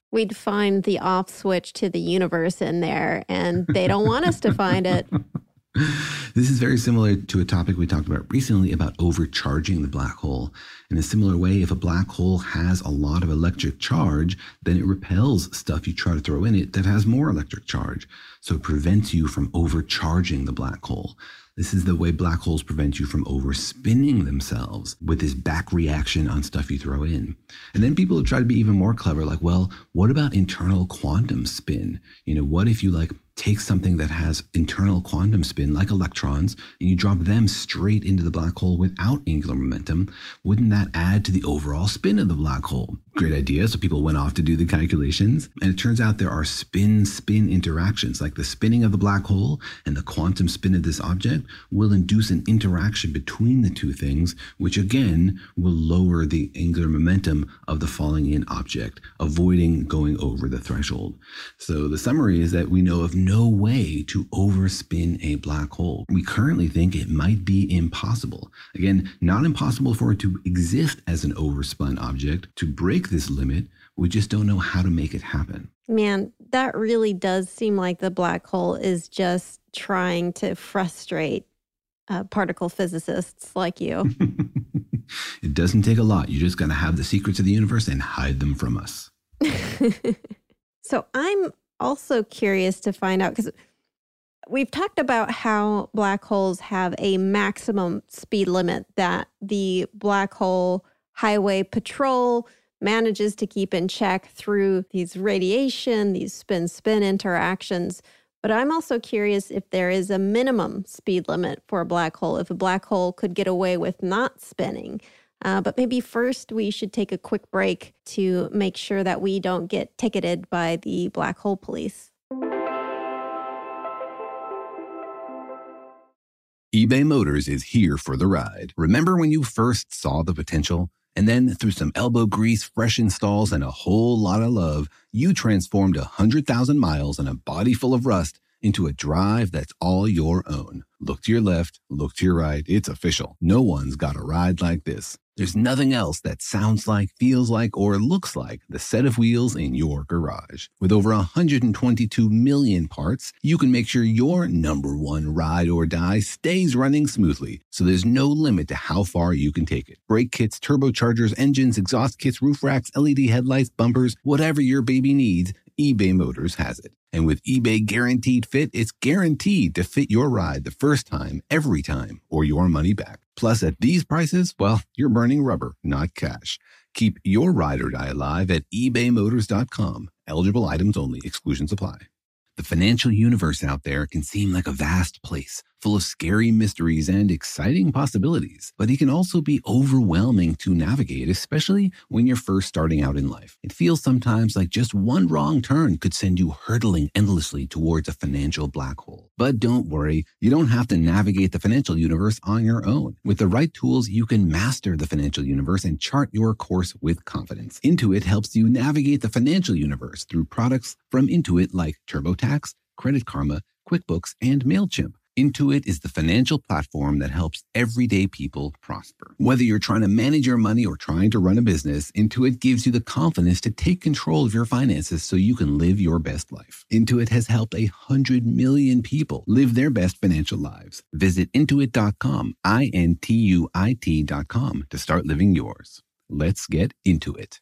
we'd find the off switch to the universe in there, and they don't want us to find it. This is very similar to a topic we talked about recently about overcharging the black hole. In a similar way, if a black hole has a lot of electric charge, then it repels stuff you try to throw in it that has more electric charge. So it prevents you from overcharging the black hole. This is the way black holes prevent you from overspinning themselves with this back reaction on stuff you throw in. And then people have tried to be even more clever, like, well, what about internal quantum spin? What if you take something that has internal quantum spin, like electrons, and you drop them straight into the black hole without angular momentum? Wouldn't that add to the overall spin of the black hole? Great idea. So people went off to do the calculations, and it turns out there are spin-spin interactions, like the spinning of the black hole and the quantum spin of this object will induce an interaction between the two things, which again will lower the angular momentum of the falling in object, avoiding going over the threshold. So the summary is that we know of no way to overspin a black hole. We currently think it might be impossible. Again, not impossible for it to exist as an overspun object. To break this limit, we just don't know how to make it happen. Man, that really does seem like the black hole is just trying to frustrate particle physicists like you. It doesn't take a lot. You just got to have the secrets of the universe and hide them from us. So I'm also curious to find out, because we've talked about how black holes have a maximum speed limit that the Black Hole Highway Patrol manages to keep in check through these radiation, these spin-spin interactions. But I'm also curious if there is a minimum speed limit for a black hole, if a black hole could get away with not spinning. But maybe first we should take a quick break to make sure that we don't get ticketed by the black hole police. eBay Motors is here for the ride. Remember when you first saw the potential? And then through some elbow grease, fresh installs, and a whole lot of love, you transformed 100,000 miles and a body full of rust into a drive that's all your own. Look to your left, look to your right. It's official. No one's got a ride like this. There's nothing else that sounds like, feels like, or looks like the set of wheels in your garage. With over 122 million parts, you can make sure your number one ride or die stays running smoothly, so there's no limit to how far you can take it. Brake kits, turbochargers, engines, exhaust kits, roof racks, LED headlights, bumpers, whatever your baby needs, eBay Motors has it. And with eBay Guaranteed Fit, it's guaranteed to fit your ride the first time, every time, or your money back. Plus, at these prices, well, you're burning rubber, not cash. Keep your ride or die alive at ebaymotors.com. Eligible items only. Exclusions apply. The financial universe out there can seem like a vast place, full of scary mysteries and exciting possibilities, but it can also be overwhelming to navigate, especially when you're first starting out in life. It feels sometimes like just one wrong turn could send you hurtling endlessly towards a financial black hole. But don't worry, you don't have to navigate the financial universe on your own. With the right tools, you can master the financial universe and chart your course with confidence. Intuit helps you navigate the financial universe through products from Intuit like TurboTax, Credit Karma, QuickBooks, and MailChimp. Intuit is the financial platform that helps everyday people prosper. Whether you're trying to manage your money or trying to run a business, Intuit gives you the confidence to take control of your finances so you can live your best life. Intuit has helped 100 million people live their best financial lives. Visit Intuit.com, INTUIT.com, to start living yours. Let's get into it.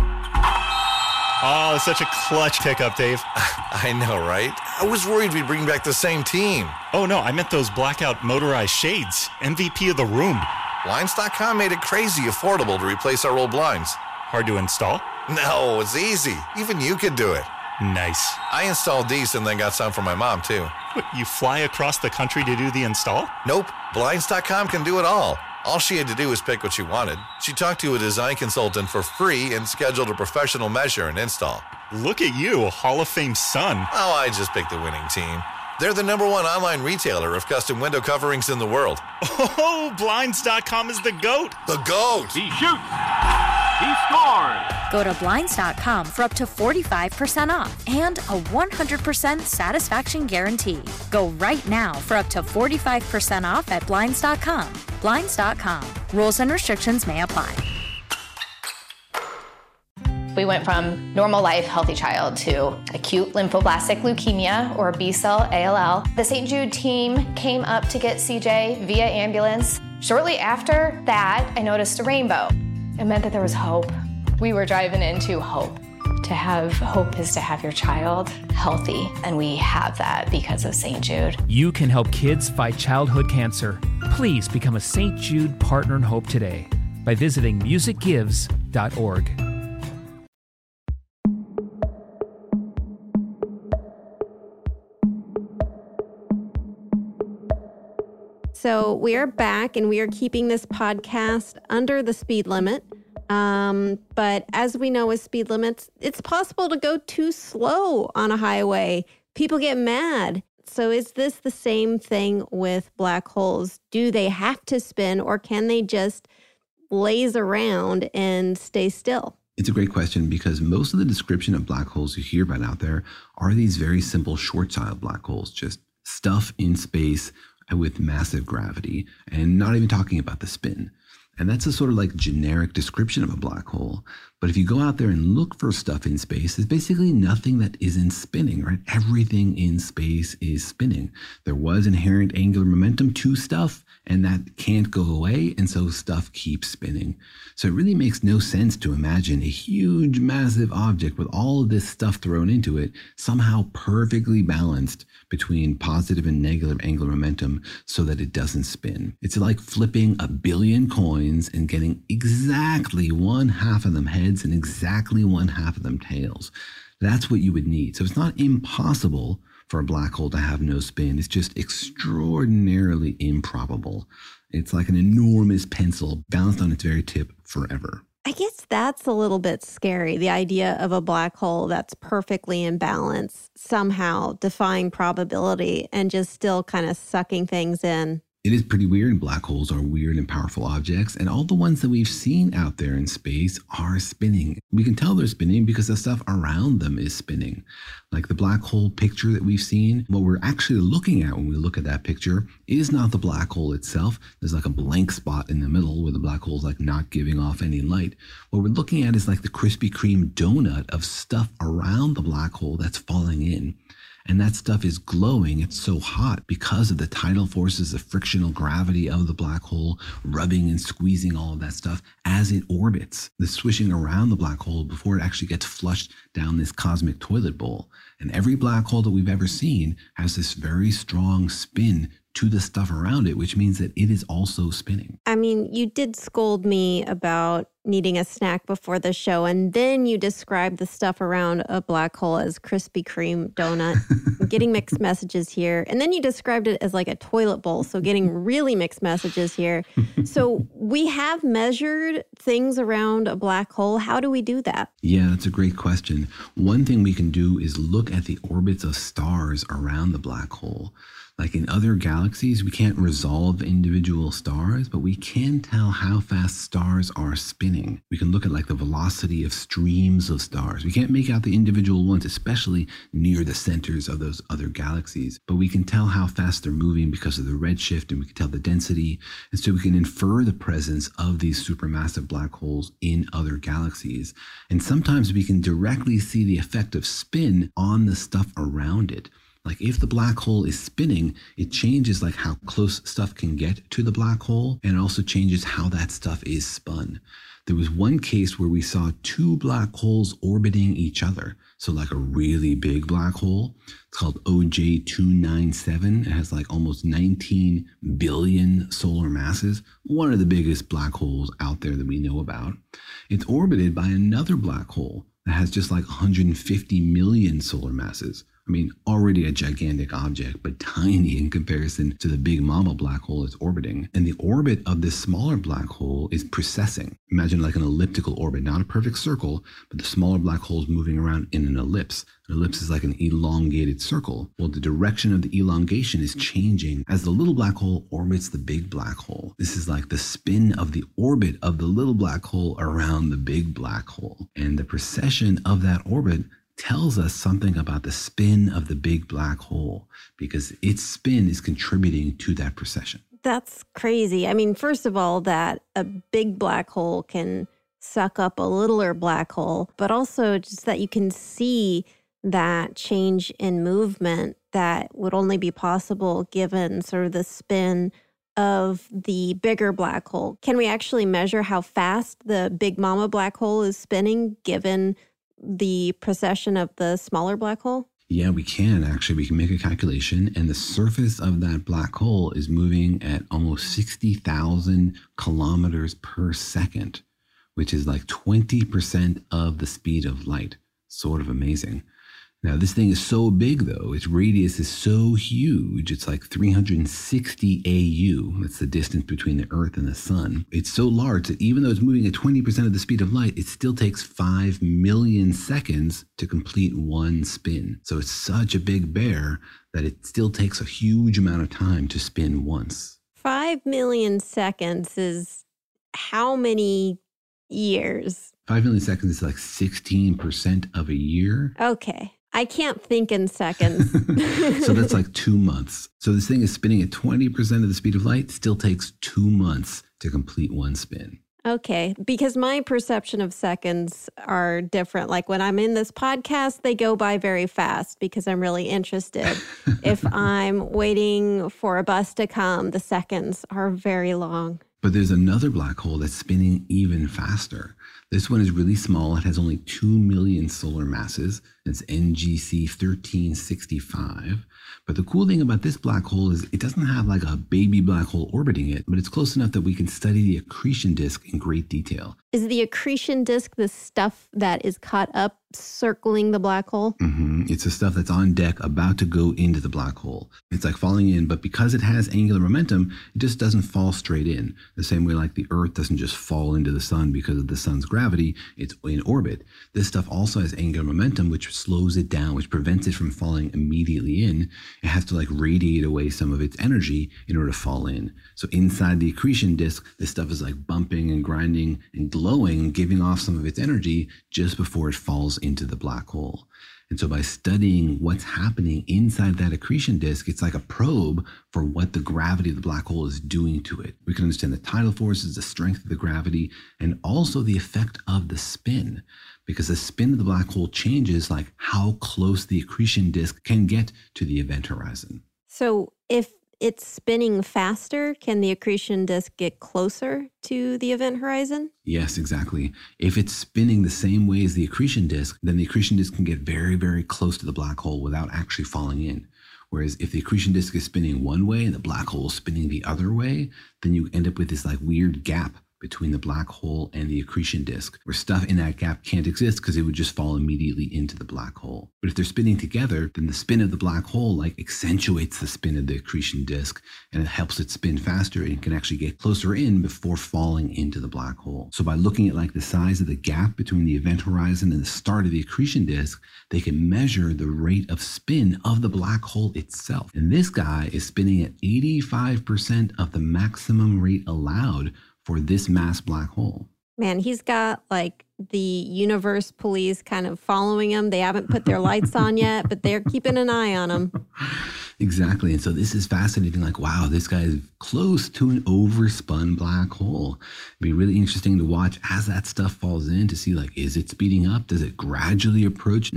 Oh, such a clutch pickup, Dave. I know, right? I was worried we'd bring back the same team. Oh, no, I meant those blackout motorized shades. MVP of the room. Blinds.com made it crazy affordable to replace our old blinds. Hard to install? No, it's easy. Even you could do it. Nice. I installed these and then got some for my mom, too. What, you fly across the country to do the install? Nope. Blinds.com can do it all. All she had to do was pick what she wanted. She talked to a design consultant for free and scheduled a professional measure and install. Look at you, a Hall of Fame son. Oh, I just picked the winning team. They're the #1 online retailer of custom window coverings in the world. Oh, Blinds.com is the GOAT. The GOAT. He shoots. He scores. Go to Blinds.com for up to 45% off and a 100% satisfaction guarantee. Go right now for up to 45% off at Blinds.com. Blinds.com. Rules and restrictions may apply. We went from normal life, healthy child to acute lymphoblastic leukemia, or B-cell ALL. The St. Jude team came up to get CJ via ambulance. Shortly after that, I noticed a rainbow. It meant that there was hope. We were driving into hope. To have hope is to have your child healthy, and we have that because of St. Jude. You can help kids fight childhood cancer. Please become a St. Jude Partner in Hope today by visiting musicgives.org. So we are back, and we are keeping this podcast under the speed limit. But as we know with speed limits, it's possible to go too slow on a highway. People get mad. So is this the same thing with black holes? Do they have to spin, or can they just laze around and stay still? It's a great question, because most of the description of black holes you hear about out there are these very simple short-style black holes, just stuff in space with massive gravity, and not even talking about the spin. And that's a sort of like generic description of a black hole. But if you go out there and look for stuff in space, there's basically nothing that isn't spinning, right? Everything in space is spinning. There was inherent angular momentum to stuff, and that can't go away. And so stuff keeps spinning. So it really makes no sense to imagine a huge, massive object with all of this stuff thrown into it, somehow perfectly balanced between positive and negative angular momentum so that it doesn't spin. It's like flipping a billion coins and getting exactly one half of them heads and exactly one half of them tails. That's what you would need. So it's not impossible for a black hole to have no spin. It's just extraordinarily improbable. It's like an enormous pencil balanced on its very tip forever. I guess that's a little bit scary, the idea of a black hole that's perfectly in balance, somehow defying probability and just still kind of sucking things in. It is pretty weird. Black holes are weird and powerful objects, and all the ones that we've seen out there in space are spinning. We can tell they're spinning because the stuff around them is spinning. Like the black hole picture that we've seen, what we're actually looking at when we look at that picture is not the black hole itself. There's like a blank spot in the middle where the black hole's like not giving off any light. What we're looking at is like the Krispy Kreme donut of stuff around the black hole that's falling in. And that stuff is glowing. It's so hot because of the tidal forces, the frictional gravity of the black hole, rubbing and squeezing all of that stuff as it orbits, the swishing around the black hole before it actually gets flushed down this cosmic toilet bowl. And every black hole that we've ever seen has this very strong spin to the stuff around it, which means that it is also spinning. I mean, you did scold me about needing a snack before the show, and then you described the stuff around a black hole as Krispy Kreme donut. I'm getting mixed messages here. And then you described it as like a toilet bowl, so getting really mixed messages here. So we have measured things around a black hole. How do we do that? Yeah, that's a great question. One thing we can do is look at the orbits of stars around the black hole. Like in other galaxies, we can't resolve individual stars, but we can tell how fast stars are spinning. We can look at like the velocity of streams of stars. We can't make out the individual ones, especially near the centers of those other galaxies, but we can tell how fast they're moving because of the redshift, and we can tell the density. And so we can infer the presence of these supermassive black holes in other galaxies. And sometimes we can directly see the effect of spin on the stuff around it. Like if the black hole is spinning, it changes like how close stuff can get to the black hole, and it also changes how that stuff is spun. There was one case where we saw two black holes orbiting each other. So like a really big black hole. It's called OJ297. It has like almost 19 billion solar masses. One of the biggest black holes out there that we know about. It's orbited by another black hole that has just like 150 million solar masses. I mean, already a gigantic object, but tiny in comparison to the big mama black hole it's orbiting. And the orbit of this smaller black hole is precessing. Imagine like an elliptical orbit, not a perfect circle, but the smaller black hole is moving around in an ellipse. An ellipse is like an elongated circle. Well, the direction of the elongation is changing as the little black hole orbits the big black hole. This is like the spin of the orbit of the little black hole around the big black hole. And the precession of that orbit tells us something about the spin of the big black hole, because its spin is contributing to that precession. That's crazy. I mean, first of all, that a big black hole can suck up a littler black hole, but also just that you can see that change in movement that would only be possible given sort of the spin of the bigger black hole. Can we actually measure how fast the big mama black hole is spinning given the precession of the smaller black hole? Yeah, we can actually. We can make a calculation, and the surface of that black hole is moving at almost 60,000 kilometers per second, which is like 20% of the speed of light. Sort of amazing. Now, this thing is so big, though. Its radius is so huge. It's like 360 AU. That's the distance between the Earth and the sun. It's so large that even though it's moving at 20% of the speed of light, it still takes 5 million seconds to complete one spin. So it's such a big bear that it still takes a huge amount of time to spin once. 5 million seconds is how many years? 5 million seconds is like 16% of a year. Okay. I can't think in seconds. So that's like 2 months. So this thing is spinning at 20% of the speed of light, still takes 2 months to complete one spin. Okay, because my perception of seconds are different. Like when I'm in this podcast, they go by very fast because I'm really interested. If I'm waiting for a bus to come, the seconds are very long. But there's another black hole that's spinning even faster. This one is really small. It has only 2 million solar masses. It's NGC 1365. But the cool thing about this black hole is it doesn't have like a baby black hole orbiting it, but it's close enough that we can study the accretion disk in great detail. Is the accretion disk the stuff that is caught up circling the black hole? Mm-hmm. It's the stuff that's on deck about to go into the black hole. It's like falling in, but because it has angular momentum, it just doesn't fall straight in. The same way like the Earth doesn't just fall into the sun because of the sun's gravity, it's in orbit. This stuff also has angular momentum, which slows it down, which prevents it from falling immediately in. It has to like radiate away some of its energy in order to fall in. So inside the accretion disk, this stuff is like bumping and grinding and glowing, giving off some of its energy just before it falls into the black hole. And so by studying what's happening inside that accretion disk, it's like a probe for what the gravity of the black hole is doing to it. We can understand the tidal forces, the strength of the gravity, and also the effect of the spin. Because the spin of the black hole changes like how close the accretion disk can get to the event horizon. So if it's spinning faster, can the accretion disk get closer to the event horizon? Yes, exactly. If it's spinning the same way as the accretion disk, then the accretion disk can get very, very close to the black hole without actually falling in. Whereas if the accretion disk is spinning one way and the black hole is spinning the other way, then you end up with this like weird gap between the black hole and the accretion disk, where stuff in that gap can't exist because it would just fall immediately into the black hole. But if they're spinning together, then the spin of the black hole like accentuates the spin of the accretion disk, and it helps it spin faster and can actually get closer in before falling into the black hole. So by looking at like the size of the gap between the event horizon and the start of the accretion disk, they can measure the rate of spin of the black hole itself. And this guy is spinning at 85% of the maximum rate allowed for this mass black hole. Man, he's got like the universe police kind of following him. They haven't put their lights on yet, but they're keeping an eye on him. Exactly. And so this is fascinating. Like, wow, this guy is close to an overspun black hole. It'd be really interesting to watch as that stuff falls in to see, like, is it speeding up? Does it gradually approach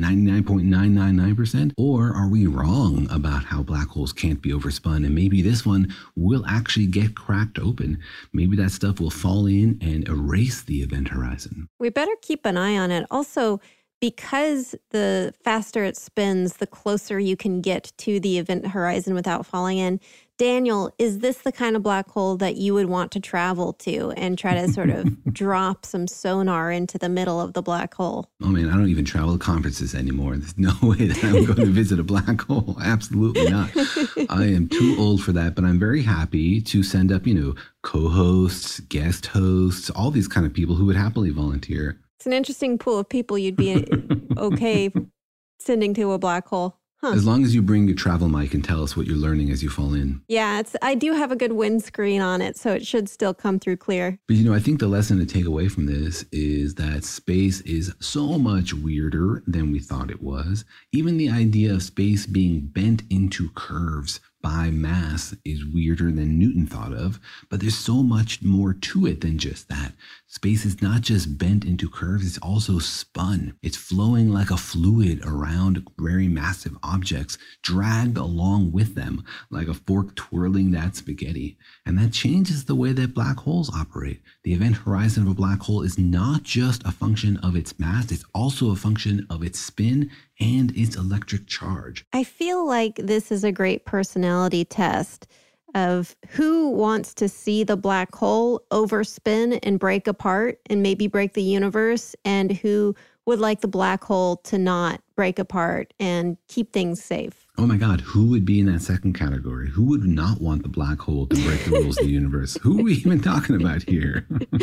99.999%? Or are we wrong about how black holes can't be overspun? And maybe this one will actually get cracked open. Maybe that stuff will fall in and erase the event horizon. We better keep an eye on it. Also, because the faster it spins, the closer you can get to the event horizon without falling in. Daniel, is this the kind of black hole that you would want to travel to and try to sort of drop some sonar into the middle of the black hole? Oh man, I don't even travel to conferences anymore. There's no way that I'm going to visit a black hole. Absolutely not. I am too old for that, but I'm very happy to send up, co-hosts, guest hosts, all these kind of people who would happily volunteer. It's an interesting pool of people you'd be okay sending to a black hole. Huh. As long as you bring your travel mic and tell us what you're learning as you fall in. Yeah, I do have a good windscreen on it, so it should still come through clear. But I think the lesson to take away from this is that space is so much weirder than we thought it was. Even the idea of space being bent into curves by mass is weirder than Newton thought of, but there's so much more to it than just that. Space is not just bent into curves, it's also spun. It's flowing like a fluid around very massive objects, dragged along with them, like a fork twirling that spaghetti. And that changes the way that black holes operate. The event horizon of a black hole is not just a function of its mass, it's also a function of its spin and its electric charge. I feel like this is a great personality test of who wants to see the black hole overspin and break apart and maybe break the universe, and who would like the black hole to not break apart and keep things safe. Oh my God, who would be in that second category? Who would not want the black hole to break the rules of the universe? Who are we even talking about here?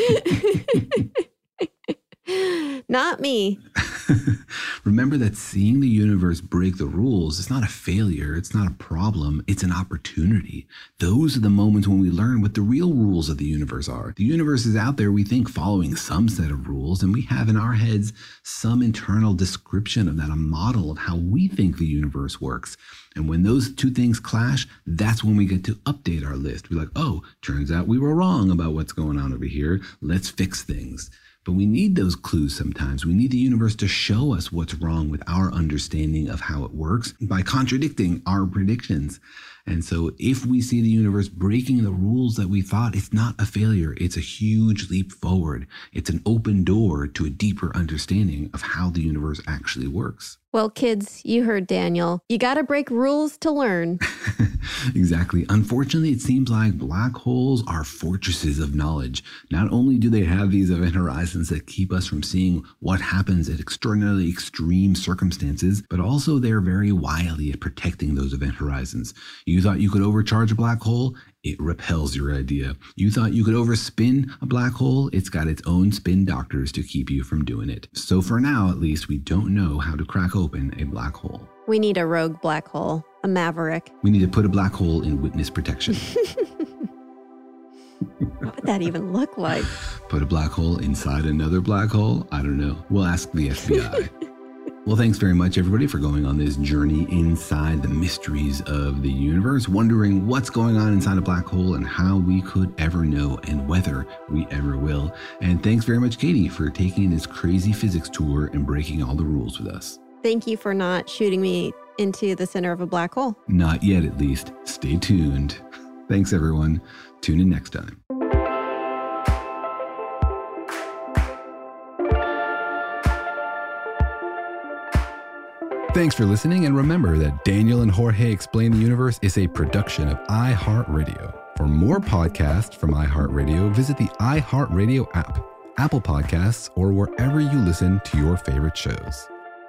Not me. Remember that seeing the universe break the rules is not a failure. It's not a problem. It's an opportunity. Those are the moments when we learn what the real rules of the universe are. The universe is out there, we think, following some set of rules, and we have in our heads some internal description of that, a model of how we think the universe works. And when those two things clash, that's when we get to update our list. We're like, oh, turns out we were wrong about what's going on over here. Let's fix things. But we need those clues sometimes. We need the universe to show us what's wrong with our understanding of how it works by contradicting our predictions. And so if we see the universe breaking the rules that we thought, it's not a failure. It's a huge leap forward. It's an open door to a deeper understanding of how the universe actually works. Well, kids, you heard Daniel. You got to break rules to learn. Exactly. Unfortunately, it seems like black holes are fortresses of knowledge. Not only do they have these event horizons that keep us from seeing what happens at extraordinarily extreme circumstances, but also they're very wily at protecting those event horizons. You thought you could overcharge a black hole? It repels your idea. You thought you could overspin a black hole? It's got its own spin doctors to keep you from doing it. So for now, at least, we don't know how to crack open a black hole. We need a rogue black hole, a maverick. We need to put a black hole in witness protection. What would that even look like? Put a black hole inside another black hole? I don't know. We'll ask the FBI. Well, thanks very much, everybody, for going on this journey inside the mysteries of the universe, wondering what's going on inside a black hole and how we could ever know and whether we ever will. And thanks very much, Katie, for taking this crazy physics tour and breaking all the rules with us. Thank you for not shooting me into the center of a black hole. Not yet, at least. Stay tuned. Thanks, everyone. Tune in next time. Thanks for listening, and remember that Daniel and Jorge Explain the Universe is a production of iHeartRadio. For more podcasts from iHeartRadio, visit the iHeartRadio app, Apple Podcasts, or wherever you listen to your favorite shows.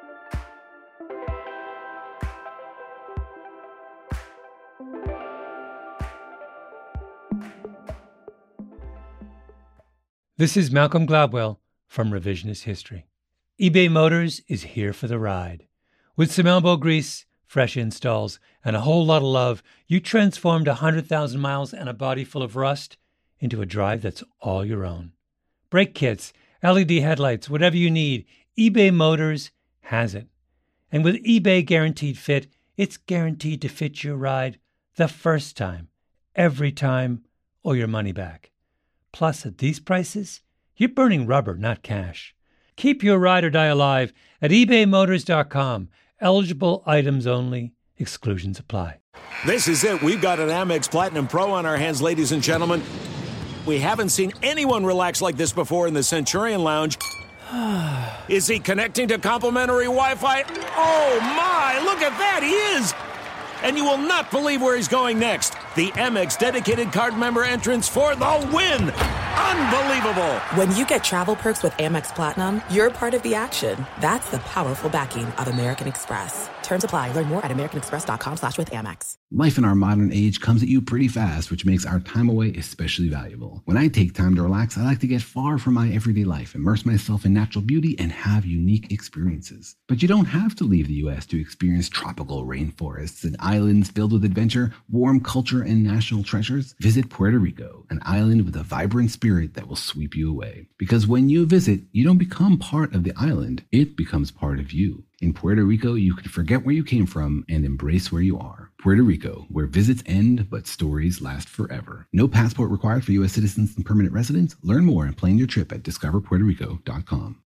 This is Malcolm Gladwell from Revisionist History. eBay Motors is here for the ride. With some elbow grease, fresh installs, and a whole lot of love, you transformed 100,000 miles and a body full of rust into a drive that's all your own. Brake kits, LED headlights, whatever you need, eBay Motors has it. And with eBay Guaranteed Fit, it's guaranteed to fit your ride the first time, every time, or your money back. Plus, at these prices, you're burning rubber, not cash. Keep your ride or die alive at ebaymotors.com. Eligible items only. Exclusions apply. This is it. We've got an Amex Platinum Pro on our hands, ladies and gentlemen. We haven't seen anyone relax like this before in the Centurion Lounge. Is he connecting to complimentary Wi-Fi? Oh, my. Look at that. He is. And you will not believe where he's going next. The Amex dedicated card member entrance for the win. Unbelievable. When you get travel perks with Amex Platinum, you're part of the action. That's the powerful backing of American Express. Terms apply. Learn more at americanexpress.com/withAmex. Life in our modern age comes at you pretty fast, which makes our time away especially valuable. When I take time to relax, I like to get far from my everyday life, immerse myself in natural beauty, and have unique experiences. But you don't have to leave the U.S. to experience tropical rainforests and islands filled with adventure, warm culture, and national treasures. Visit Puerto Rico, an island with a vibrant spirit that will sweep you away. Because when you visit, you don't become part of the island, it becomes part of you. In Puerto Rico, you can forget where you came from and embrace where you are. Puerto Rico, where visits end but stories last forever. No passport required for U.S. citizens and permanent residents. Learn more and plan your trip at discoverpuertorico.com.